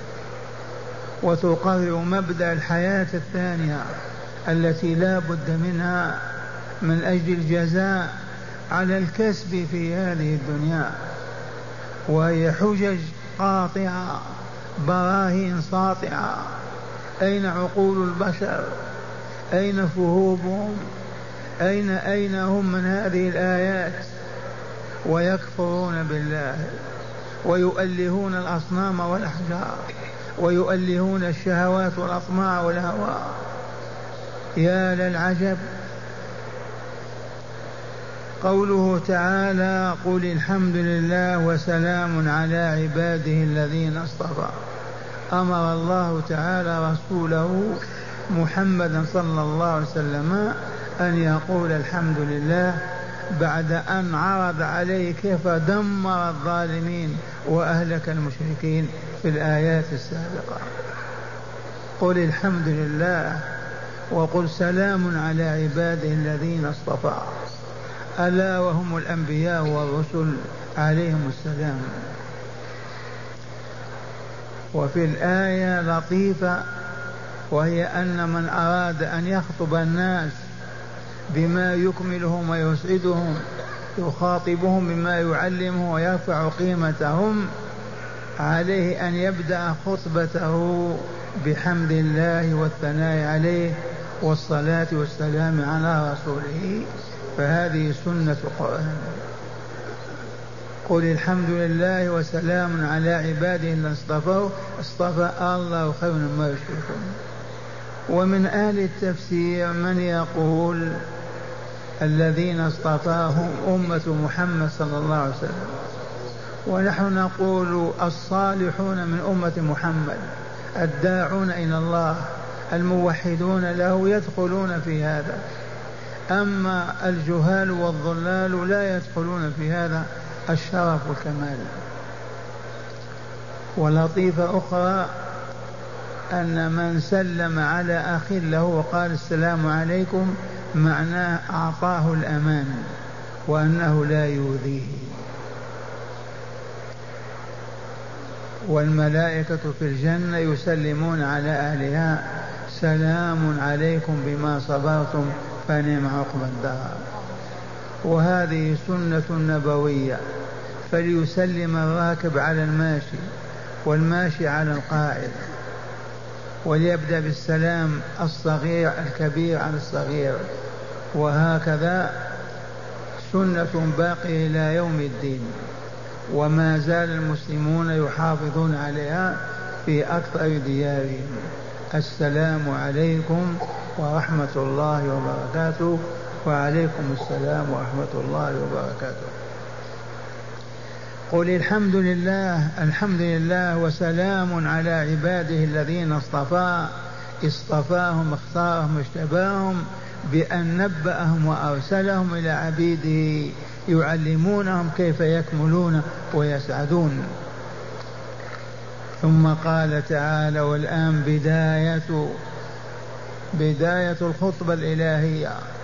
وتقرر مبدأ الحياة الثانية التي لا بد منها من أجل الجزاء على الكسب في هذه الدنيا، وهي حجج قاطعة براهين ساطعة. أين عقول البشر؟ أين فهومهم؟ أين هم من هذه الآيات؟ ويكفرون بالله ويؤلهون الأصنام والأحجار ويؤلهون الشهوات والأطماع والهوى. يا للعجب. قوله تعالى: قل الحمد لله وسلام على عباده الذين اصطفى. أمر الله تعالى رسوله محمدا صلى الله عليه وسلم أن يقول الحمد لله بعد أن عرض عليه كيف دمر الظالمين وأهلك المشركين في الآيات السابقة. قل الحمد لله وقل سلام على عباده الذين اصطفى، ألا وهم الأنبياء والرسل عليهم السلام. وفي الآية لطيفة، وهي أن من أراد أن يخطب الناس بما يكملهم ويسعدهم يخاطبهم بما يعلمهم ويرفع قيمتهم، عليه أن يبدأ خطبته بحمد الله والثناء عليه والصلاة والسلام على رسوله، فهذه سنة القرآن. قل الحمد لله وسلام على عباده الذين اصطفى الله خير مما يشركون. ومن أهل التفسير من يقول الذين اصطفاهم أمة محمد صلى الله عليه وسلم، ونحن نقول الصالحون من أمة محمد الداعون إلى الله الموحدون له يدخلون في هذا، أما الجهال والضلال لا يدخلون في هذا الشرف والكمال. ولطيفة أخرى أن من سلم على أخ له وقال السلام عليكم معناه أعطاه الأمان وأنه لا يؤذيه. والملائكة في الجنة يسلمون على أهلها سلام عليكم بما صبرتم فنعم عقبى الدار. وهذه سنة نبوية، فليسلم الراكب على الماشي والماشي على القاعد، وليبدأ بالسلام الصغير الكبير على الصغير، وهكذا سنة باقية إلى يوم الدين، وما زال المسلمون يحافظون عليها في أكثر ديارهم. السلام عليكم ورحمة الله وبركاته. وعليكم السلام ورحمة الله وبركاته. قل الحمد لله، الحمد لله وسلام على عباده الذين اصطفى، اصطفاهم اختارهم اشتباهم بأن نبأهم وأرسلهم إلى عبيده يعلمونهم كيف يكملون ويسعدون. ثم قال تعالى: والآن بداية الخطبة الإلهية.